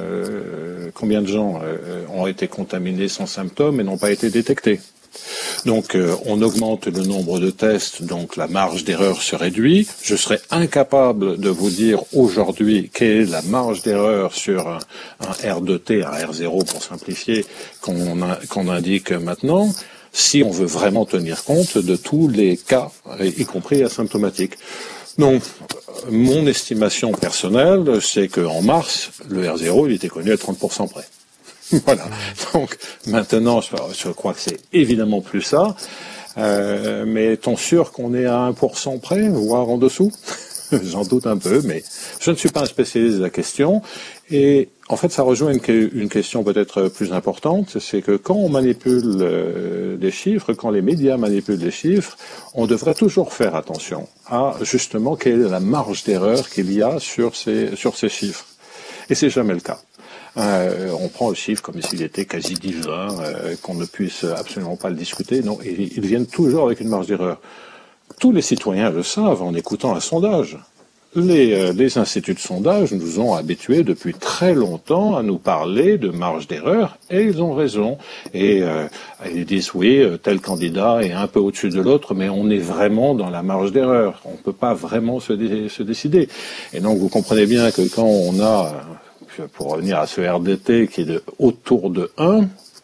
ont été contaminés sans symptômes et n'ont pas été détectés. Donc on augmente le nombre de tests, donc la marge d'erreur se réduit. Je serais incapable de vous dire aujourd'hui quelle est la marge d'erreur sur un R2T, un R0 pour simplifier, qu'on indique maintenant, si on veut vraiment tenir compte de tous les cas, y compris asymptomatiques. Donc, mon estimation personnelle, c'est qu'en mars, le R0, il était connu à 30% près. Voilà. Donc, maintenant, je crois que c'est évidemment plus ça. Mais est-on sûr qu'on est à 1% près, voire en dessous? J'en doute un peu, mais je ne suis pas un spécialiste de la question. Et en fait, ça rejoint une question peut-être plus importante, c'est que quand on manipule des chiffres, quand les médias manipulent des chiffres, on devrait toujours faire attention à justement quelle est la marge d'erreur qu'il y a sur ces chiffres. Et c'est jamais le cas. On prend le chiffre comme s'il était quasi divin, qu'on ne puisse absolument pas le discuter. Non, ils viennent toujours avec une marge d'erreur. Tous les citoyens le savent en écoutant un sondage. Les instituts de sondage nous ont habitués depuis très longtemps à nous parler de marge d'erreur, et ils ont raison. Et ils disent oui, tel candidat est un peu au-dessus de l'autre, mais on est vraiment dans la marge d'erreur. On ne peut pas vraiment se décider. Et donc vous comprenez bien que quand on a, pour revenir à ce RDT qui est autour de 1,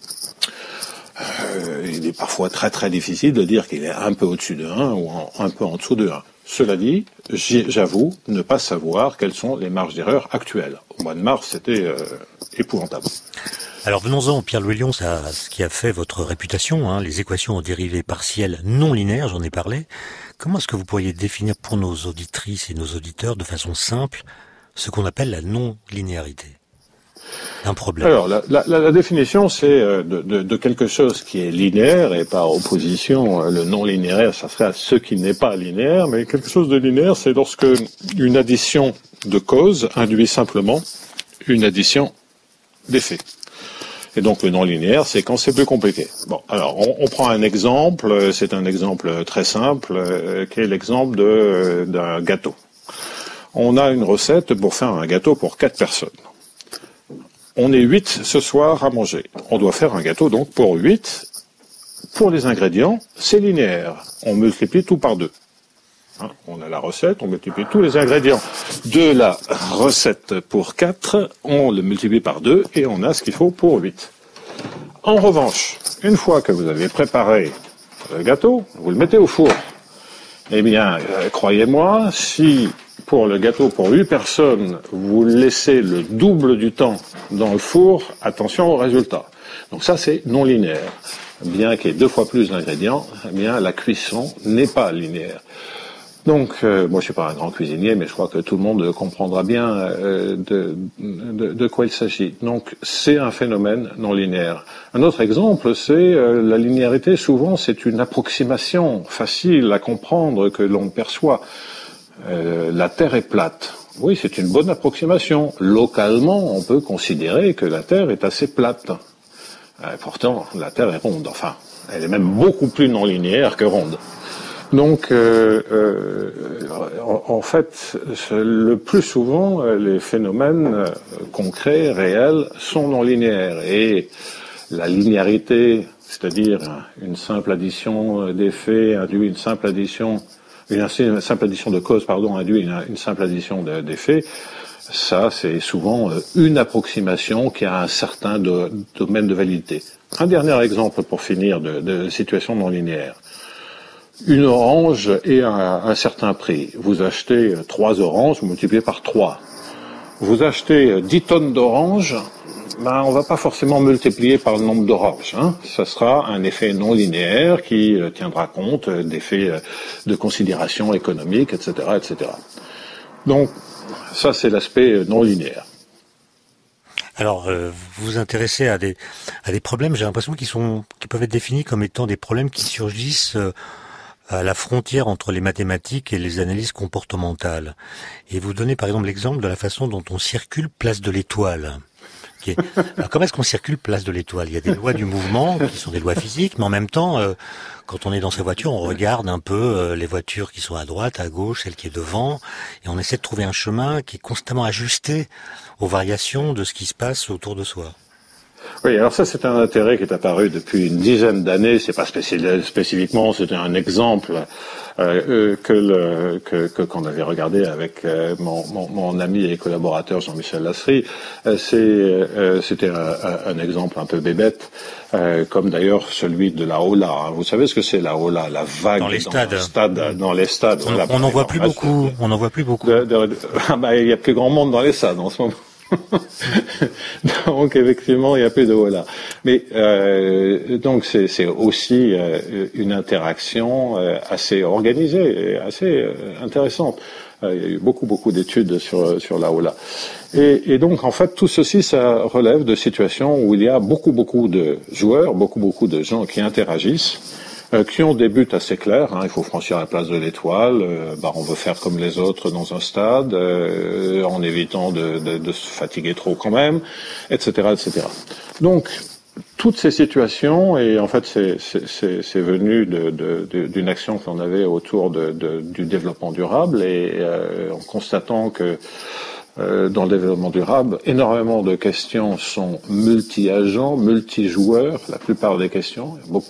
il est parfois très très difficile de dire qu'il est un peu au-dessus de 1 ou un peu en dessous de 1. Cela dit, j'avoue ne pas savoir quelles sont les marges d'erreur actuelles. Au mois de mars, c'était épouvantable. Alors venons-en, Pierre-Louis Lyons, à ce qui a fait votre réputation, les équations en dérivées partielles non linéaires, j'en ai parlé. Comment est-ce que vous pourriez définir pour nos auditrices et nos auditeurs de façon simple ce qu'on appelle la non-linéarité d'un problème? Alors, la définition, c'est de quelque chose qui est linéaire, et par opposition, le non-linéaire, ça serait à ce qui n'est pas linéaire, mais quelque chose de linéaire, c'est lorsque une addition de causes induit simplement une addition d'effets. Et donc, le non-linéaire, c'est quand c'est plus compliqué. Bon, alors, on prend un exemple, c'est un exemple très simple, qui est l'exemple d'un gâteau. On a une recette pour faire un gâteau pour 4 personnes. On est 8 ce soir à manger. On doit faire un gâteau donc pour 8. Pour les ingrédients, c'est linéaire. On multiplie tout par 2. On a la recette, on multiplie tous les ingrédients de la recette pour 4, on le multiplie par 2 et on a ce qu'il faut pour 8. En revanche, une fois que vous avez préparé le gâteau, vous le mettez au four. Eh bien, croyez-moi, si pour le gâteau pour 8 personnes, vous laissez le double du temps dans le four, attention au résultat. Donc ça, c'est non linéaire. Bien qu'il y ait 2 fois plus d'ingrédients, eh bien, la cuisson n'est pas linéaire. Donc, moi, je suis pas un grand cuisinier, mais je crois que tout le monde comprendra bien de quoi il s'agit. Donc, c'est un phénomène non linéaire. Un autre exemple, c'est la linéarité. Souvent, c'est une approximation facile à comprendre que l'on perçoit. La Terre est plate. Oui, c'est une bonne approximation. Localement, on peut considérer que la Terre est assez plate. Pourtant, la Terre est ronde. Enfin, elle est même beaucoup plus non linéaire que ronde. Donc, en fait, le plus souvent, les phénomènes concrets, réels, sont non linéaires. Et la linéarité, c'est-à-dire une simple addition d'effets induit une simple addition de causes, induit une simple addition d'effets, Ça, c'est souvent une approximation qui a un certain domaine de validité. Un dernier exemple pour finir de situation non linéaire. Une orange est à un certain prix. Vous achetez 3 oranges, vous multipliez par 3. Vous achetez 10 tonnes d'oranges, on va pas forcément multiplier par le nombre d'oranges. Ça sera un effet non linéaire qui tiendra compte d'effets de considération économique, etc., etc. Donc, ça, c'est l'aspect non linéaire. Alors, vous vous intéressez à des problèmes, j'ai l'impression qui peuvent être définis comme étant des problèmes qui surgissent à la frontière entre les mathématiques et les analyses comportementales. Et vous donnez par exemple l'exemple de la façon dont on circule place de l'Étoile. Alors, comment est-ce qu'on circule place de l'Étoile ? Il y a des lois du mouvement qui sont des lois physiques, mais en même temps, quand on est dans sa voiture, on regarde un peu les voitures qui sont à droite, à gauche, celle qui est devant, et on essaie de trouver un chemin qui est constamment ajusté aux variations de ce qui se passe autour de soi. Oui, alors ça, c'est un intérêt qui est apparu depuis une dizaine d'années. C'est pas spécifiquement, c'était un exemple qu'on avait regardé avec mon ami et collaborateur Jean-Michel Lasserie. C'était un exemple un peu bébête, comme d'ailleurs celui de la Ola. Vous savez ce que c'est la Ola, la vague dans les stades. Dans les stades. On n'en voit plus beaucoup. On n'en voit plus beaucoup. Il y a plus grand monde dans les stades en ce moment. Donc effectivement, il n'y a plus de voilà. Mais donc c'est aussi une interaction assez organisée et assez intéressante. Il y a eu beaucoup d'études sur la Ola. Et donc en fait tout ceci, ça relève de situations où il y a beaucoup de joueurs, beaucoup de gens qui interagissent, qui ont des buts assez clairs. Il faut franchir la place de l'Étoile. On veut faire comme les autres dans un stade, en évitant de se fatiguer trop quand même, etc., etc. Donc toutes ces situations, et en fait c'est venu d'une action qu'on avait autour du développement durable, et en constatant que dans le développement durable, énormément de questions sont multi-agents, multi-joueurs. La plupart des questions,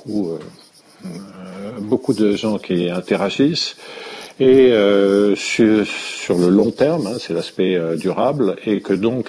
beaucoup de gens qui interagissent, et sur le long terme, c'est l'aspect durable, et que donc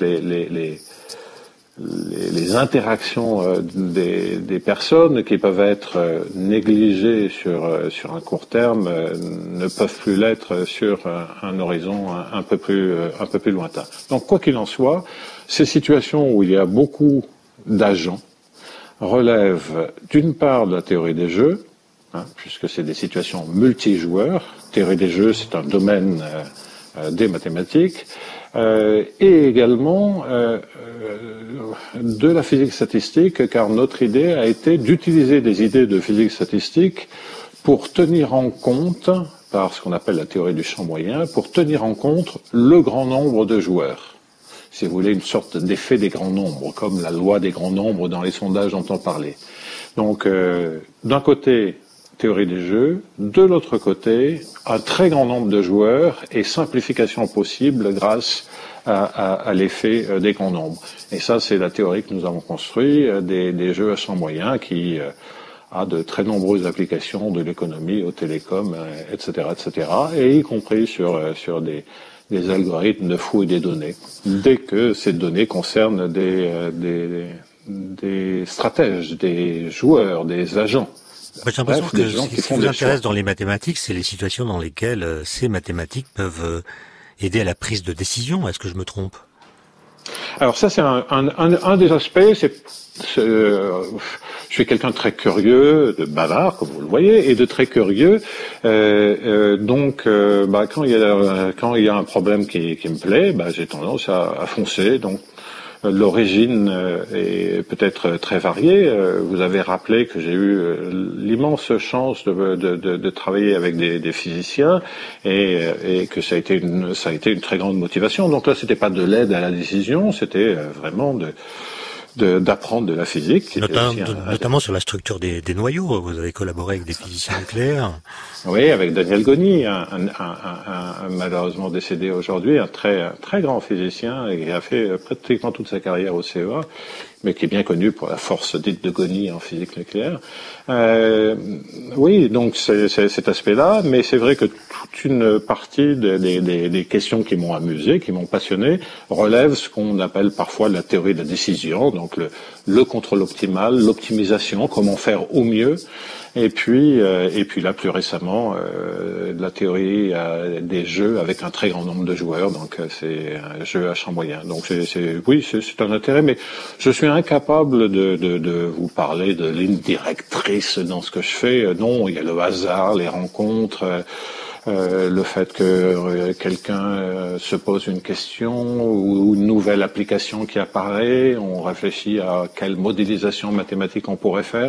les interactions des personnes qui peuvent être négligées sur un court terme ne peuvent plus l'être sur un horizon un peu plus lointain. Donc quoi qu'il en soit, ces situations où il y a beaucoup d'agents relèvent d'une part de la théorie des jeux, puisque c'est des situations multijoueurs. Théorie des jeux, c'est un domaine des mathématiques, et également de la physique statistique, car notre idée a été d'utiliser des idées de physique statistique pour tenir en compte, par ce qu'on appelle la théorie du champ moyen, pour tenir en compte le grand nombre de joueurs. Si vous voulez, une sorte d'effet des grands nombres, comme la loi des grands nombres dans les sondages dont on parlait. Donc, d'un côté, théorie des jeux, de l'autre côté, un très grand nombre de joueurs et simplification possible grâce à l'effet des grands nombres. Et ça, c'est la théorie que nous avons construite des jeux à champ moyen qui a de très nombreuses applications de l'économie, aux télécoms, etc., etc., et y compris sur des algorithmes de fouille des données, dès que ces données concernent des stratèges, des joueurs, des agents. J'ai l'impression que ce qui vous intéresse dans les mathématiques, c'est les situations dans lesquelles ces mathématiques peuvent aider à la prise de décision. Est-ce que je me trompe ? Alors ça, c'est un des aspects. Je suis quelqu'un de très curieux, de bavard, comme vous le voyez, et de très curieux. Donc, quand il y a un problème qui me plaît, j'ai tendance à foncer. Donc, l'origine est peut-être très variée. Vous avez rappelé que j'ai eu l'immense chance de travailler avec des physiciens, et que ça a été une très grande motivation. Donc là, c'était pas de l'aide à la décision, c'était vraiment d'apprendre de la physique. Notamment sur la structure des noyaux. Vous avez collaboré avec des physiciens nucléaires. Oui, avec Daniel Goni, un malheureusement décédé aujourd'hui, un très grand physicien, et qui a fait pratiquement toute sa carrière au CEA, mais qui est bien connu pour la force dite de Goni en physique nucléaire. Oui, donc c'est cet aspect-là, mais c'est vrai que toute une partie des questions qui m'ont amusé, qui m'ont passionné, relève ce qu'on appelle parfois la théorie de la décision, donc le contrôle optimal, l'optimisation, comment faire au mieux, et puis là plus récemment la théorie des jeux avec un très grand nombre de joueurs, donc c'est un jeu à champ moyen. Donc c'est un intérêt, mais je suis incapable de vous parler de ligne directrice dans ce que je fais. Non, il y a le hasard, les rencontres. Le fait que quelqu'un se pose une question ou une nouvelle application qui apparaît, on réfléchit à quelle modélisation mathématique on pourrait faire.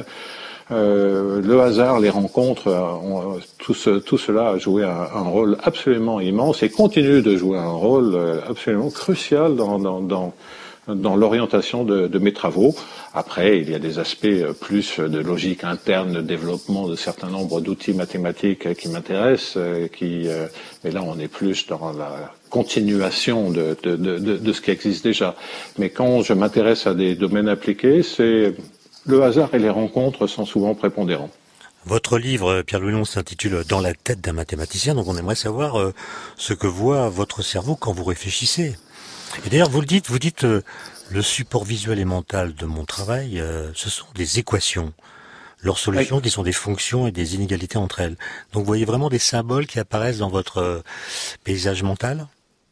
Le hasard, les rencontres, tout cela a joué un rôle absolument immense et continue de jouer un rôle absolument crucial dans l'orientation de mes travaux. Après, il y a des aspects plus de logique interne, de développement de certains nombres d'outils mathématiques qui m'intéressent, mais là on est plus dans la continuation de ce qui existe déjà. Mais quand je m'intéresse à des domaines appliqués, c'est le hasard et les rencontres sont souvent prépondérants. Votre livre, Pierre-Louis Long, s'intitule « Dans la tête d'un mathématicien », donc on aimerait savoir ce que voit votre cerveau quand vous réfléchissez. Et d'ailleurs, vous dites, le support visuel et mental de mon travail, ce sont des équations, leurs solutions qui sont des fonctions et des inégalités entre elles. Donc vous voyez vraiment des symboles qui apparaissent dans votre paysage mental ?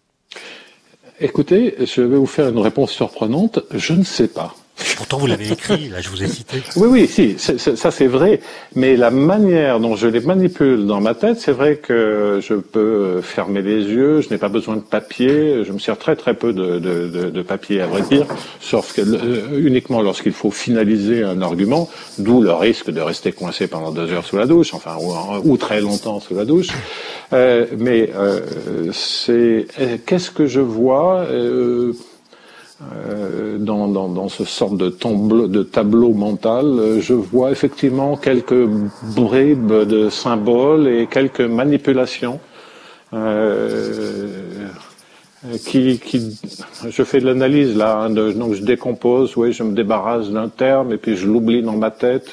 Écoutez, je vais vous faire une réponse surprenante, je ne sais pas. Pourtant, vous l'avez écrit, là, je vous ai cité. Oui, si, ça c'est vrai, mais la manière dont je les manipule dans ma tête, c'est vrai que je peux fermer les yeux, je n'ai pas besoin de papier, je me sers très peu de papier, à vrai dire, sauf uniquement lorsqu'il faut finaliser un argument, d'où le risque de rester coincé pendant 2 heures sous la douche, enfin, ou très longtemps sous la douche. Qu'est-ce que je vois dans ce sorte de tableau mental, je vois effectivement quelques bribes de symboles et quelques manipulations je fais de l'analyse là, hein, donc je décompose, je me débarrasse d'un terme et puis je l'oublie dans ma tête,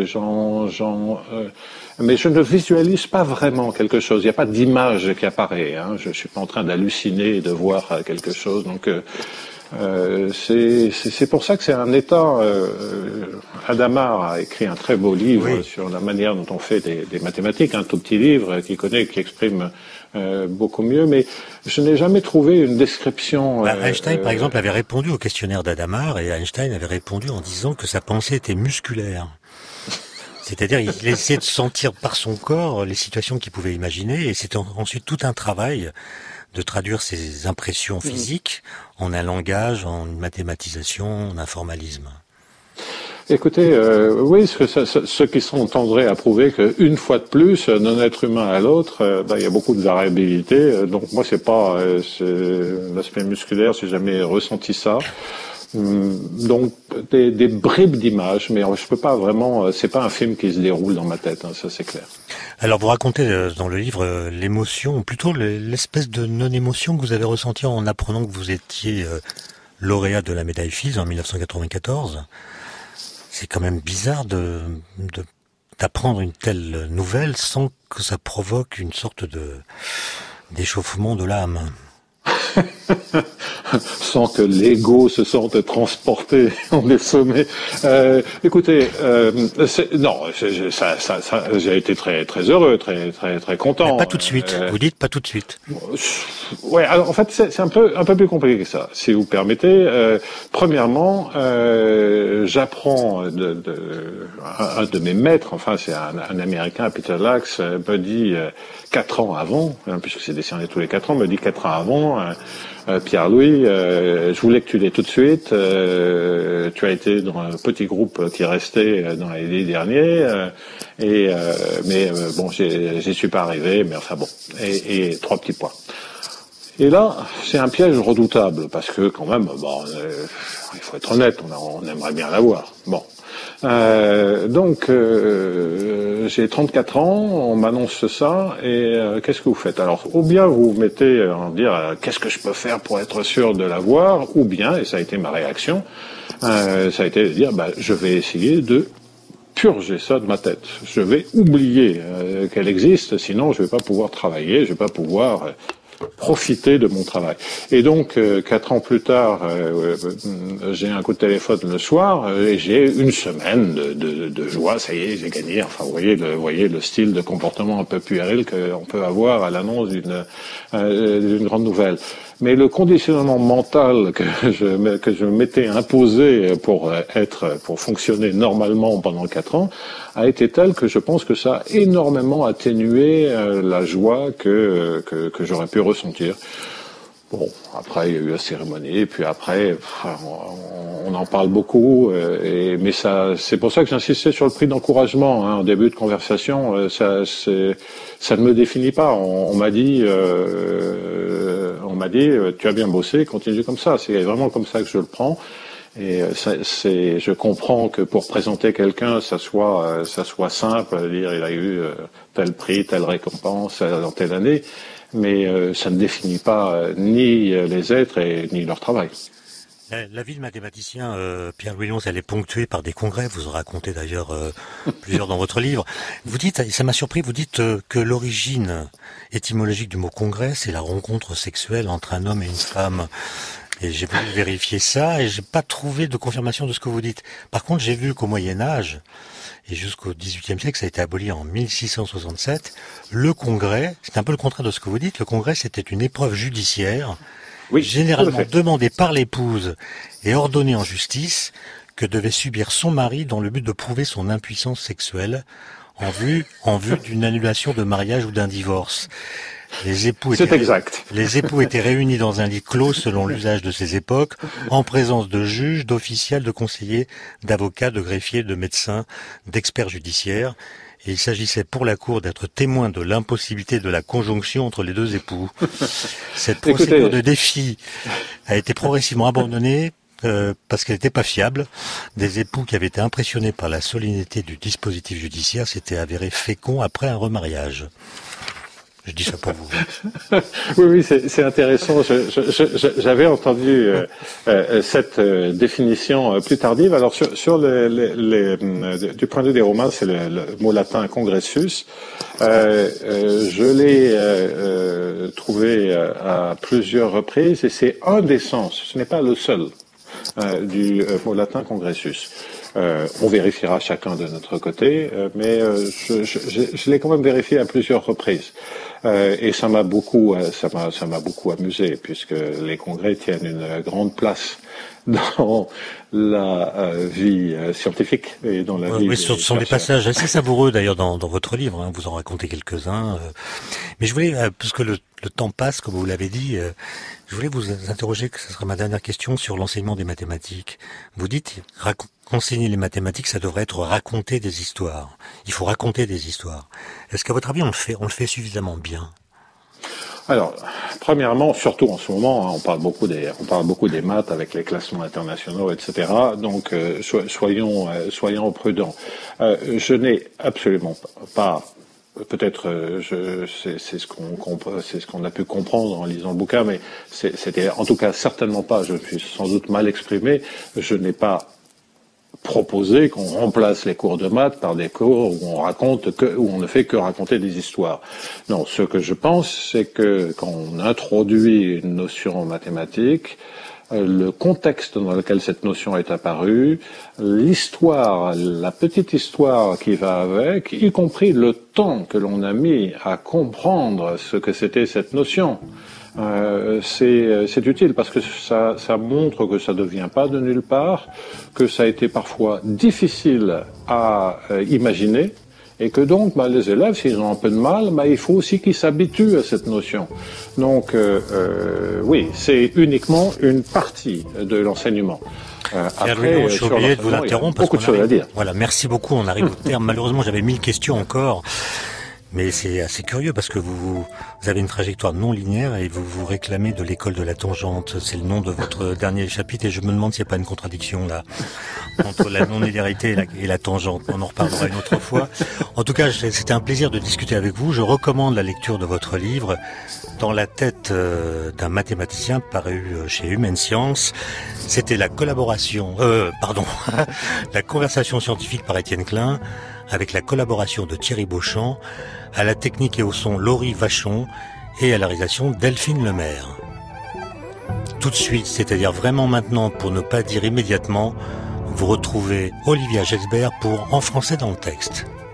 mais je ne visualise pas vraiment quelque chose, il n'y a pas d'image qui apparaît, hein, je suis pas en train d'halluciner et de voir quelque chose, donc c'est pour ça que c'est un état. Adamar a écrit un très beau livre sur la manière dont on fait des mathématiques, un tout petit livre qui exprime beaucoup mieux, mais je n'ai jamais trouvé une description. Einstein, par exemple, avait répondu au questionnaire d'Adamar, et Einstein avait répondu en disant que sa pensée était musculaire. C'est-à-dire, il essayait de sentir par son corps les situations qu'il pouvait imaginer, et c'était ensuite tout un travail de traduire ces impressions physiques en un langage, en une mathématisation, en un formalisme. Écoutez, ceux qui sont tendraient à prouver qu'une fois de plus, d'un être humain à l'autre, il y a beaucoup de variabilité. Donc moi, c'est l'aspect musculaire, j'ai jamais ressenti ça. Donc des bribes d'images, mais je peux pas vraiment. C'est pas un film qui se déroule dans ma tête, hein, ça c'est clair. Alors vous racontez dans le livre l'émotion, ou plutôt l'espèce de non-émotion que vous avez ressentie en apprenant que vous étiez lauréat de la médaille Fields en 1994. C'est quand même bizarre d'apprendre une telle nouvelle sans que ça provoque une sorte d'échauffement de l'âme. Sans que l'ego se sente transporté en des sommets. Écoutez, j'ai été très heureux, très content. Mais pas tout de suite. Vous dites pas tout de suite. Ouais, alors en fait c'est un peu plus compliqué que ça, si vous permettez. Premièrement, j'apprends un de mes maîtres, enfin c'est un Américain, Peter Lax, me dit 4 ans avant, puisque c'est décerné tous les 4 ans, me dit 4 ans avant. Pierre-Louis, je voulais que tu l'aies tout de suite. Tu as été dans un petit groupe qui restait dans l'année dernière, mais bon, j'y suis pas arrivé, mais enfin bon. Et 3 petits points. Et là, c'est un piège redoutable parce que quand même, il faut être honnête, on aimerait bien l'avoir. Bon, J'ai 34 ans, on m'annonce ça, et qu'est-ce que vous faites? Alors, ou bien vous vous mettez à dire qu'est-ce que je peux faire pour être sûr de l'avoir, ou bien, et ça a été ma réaction, ça a été de dire je vais essayer de purger ça de ma tête. Je vais oublier qu'elle existe, sinon je vais pas pouvoir travailler, je vais pas pouvoir profiter de mon travail. Et donc, 4 ans plus tard, j'ai un coup de téléphone le soir et j'ai une semaine de joie. Ça y est, j'ai gagné. Enfin, vous voyez le style de comportement un peu puéril qu'on peut avoir à l'annonce d'une grande nouvelle. Mais le conditionnement mental que je m'étais imposé pour fonctionner normalement pendant 4 ans a été tel que je pense que ça a énormément atténué la joie que j'aurais pu ressentir. Bon, après il y a eu la cérémonie, puis après on en parle beaucoup, mais c'est pour ça que j'insistais sur le prix d'encouragement en début de conversation. Ça ne me définit pas. On m'a dit tu as bien bossé, continue comme ça. C'est vraiment comme ça que je le prends. Et je comprends que pour présenter quelqu'un, ça soit simple, dire il a eu tel prix, telle récompense dans telle année, mais ça ne définit pas ni les êtres ni leur travail. La vie de mathématicien, Pierre-Louis Lyons, elle est ponctuée par des congrès. Vous en racontez d'ailleurs plusieurs dans votre livre. Vous dites, ça m'a surpris, vous dites que l'origine étymologique du mot congrès, c'est la rencontre sexuelle entre un homme et une femme. Et j'ai voulu vérifier ça et j'ai pas trouvé de confirmation de ce que vous dites. Par contre, j'ai vu qu'au Moyen-Âge et jusqu'au XVIIIe siècle, ça a été aboli en 1667. Le congrès, c'est un peu le contraire de ce que vous dites. Le congrès, c'était une épreuve judiciaire. Oui, généralement demandée par l'épouse et ordonnée en justice, que devait subir son mari dans le but de prouver son impuissance sexuelle en vue d'une annulation de mariage ou d'un divorce. Les époux étaient réunis dans un lit clos selon l'usage de ces époques, en présence de juges, d'officiels, de conseillers, d'avocats, de greffiers, de médecins, d'experts judiciaires. Et il s'agissait pour la cour d'être témoin de l'impossibilité de la conjonction entre les deux époux. Cette procédure de défi a été progressivement abandonnée parce qu'elle n'était pas fiable. Des époux qui avaient été impressionnés par la solennité du dispositif judiciaire s'étaient avérés féconds après un remariage. Je dis ça pour vous. Oui, c'est intéressant. J'avais entendu cette définition plus tardive. Alors du point de vue des Romains, c'est le mot latin congressus. Je l'ai trouvé à plusieurs reprises et c'est un des sens. Ce n'est pas le seul du mot latin congressus. On vérifiera chacun de notre côté, mais je l'ai quand même vérifié à plusieurs reprises. Et ça m'a beaucoup amusé, puisque les congrès tiennent une grande place dans la vie scientifique et dans la vie. Oui, ce sont des passages assez savoureux d'ailleurs dans votre livre. Vous en racontez quelques-uns. Mais je voulais, puisque le temps passe, comme vous l'avez dit, je voulais vous interroger, que ce sera ma dernière question, sur l'enseignement des mathématiques. Vous dites, enseigner les mathématiques, ça devrait être raconter des histoires. Il faut raconter des histoires. Est-ce qu'à votre avis, on le fait suffisamment bien? Alors, premièrement, surtout en ce moment, on parle beaucoup des maths avec les classements internationaux, etc. Donc, soyons prudents. Je n'ai absolument pas. Peut-être, c'est ce qu'on a pu comprendre en lisant le bouquin, mais c'était en tout cas certainement pas. Je me suis sans doute mal exprimé. Je n'ai pas proposé qu'on remplace les cours de maths par des cours où on ne fait que raconter des histoires. Non, ce que je pense, c'est que quand on introduit une notion mathématique, le contexte dans lequel cette notion est apparue, l'histoire, la petite histoire qui va avec, y compris le temps que l'on a mis à comprendre ce que c'était cette notion, c'est utile parce que ça montre que ça ne vient pas de nulle part, que ça a été parfois difficile à imaginer, et que donc les élèves, s'ils ont un peu de mal, il faut aussi qu'ils s'habituent à cette notion. Donc oui, c'est uniquement une partie de l'enseignement. Après, je suis obligé de vous interrompre parce qu'on arrive. Voilà, merci beaucoup, on arrive au terme. Malheureusement, j'avais 1000 questions encore. Mais c'est assez curieux parce que vous avez une trajectoire non linéaire et vous vous réclamez de l'école de la tangente. C'est le nom de votre dernier chapitre et je me demande s'il n'y a pas une contradiction là entre la non-linéarité et la tangente. On en reparlera une autre fois. En tout cas, c'était un plaisir de discuter avec vous. Je recommande la lecture de votre livre Dans la tête d'un mathématicien, paru chez Humaine Science. C'était la conversation scientifique par Étienne Klein, avec la collaboration de Thierry Beauchamp, à la technique et au son Laurie Vachon et à la réalisation Delphine Lemaire. Tout de suite, c'est-à-dire vraiment maintenant, pour ne pas dire immédiatement, vous retrouvez Olivia Gesbert pour En français dans le texte.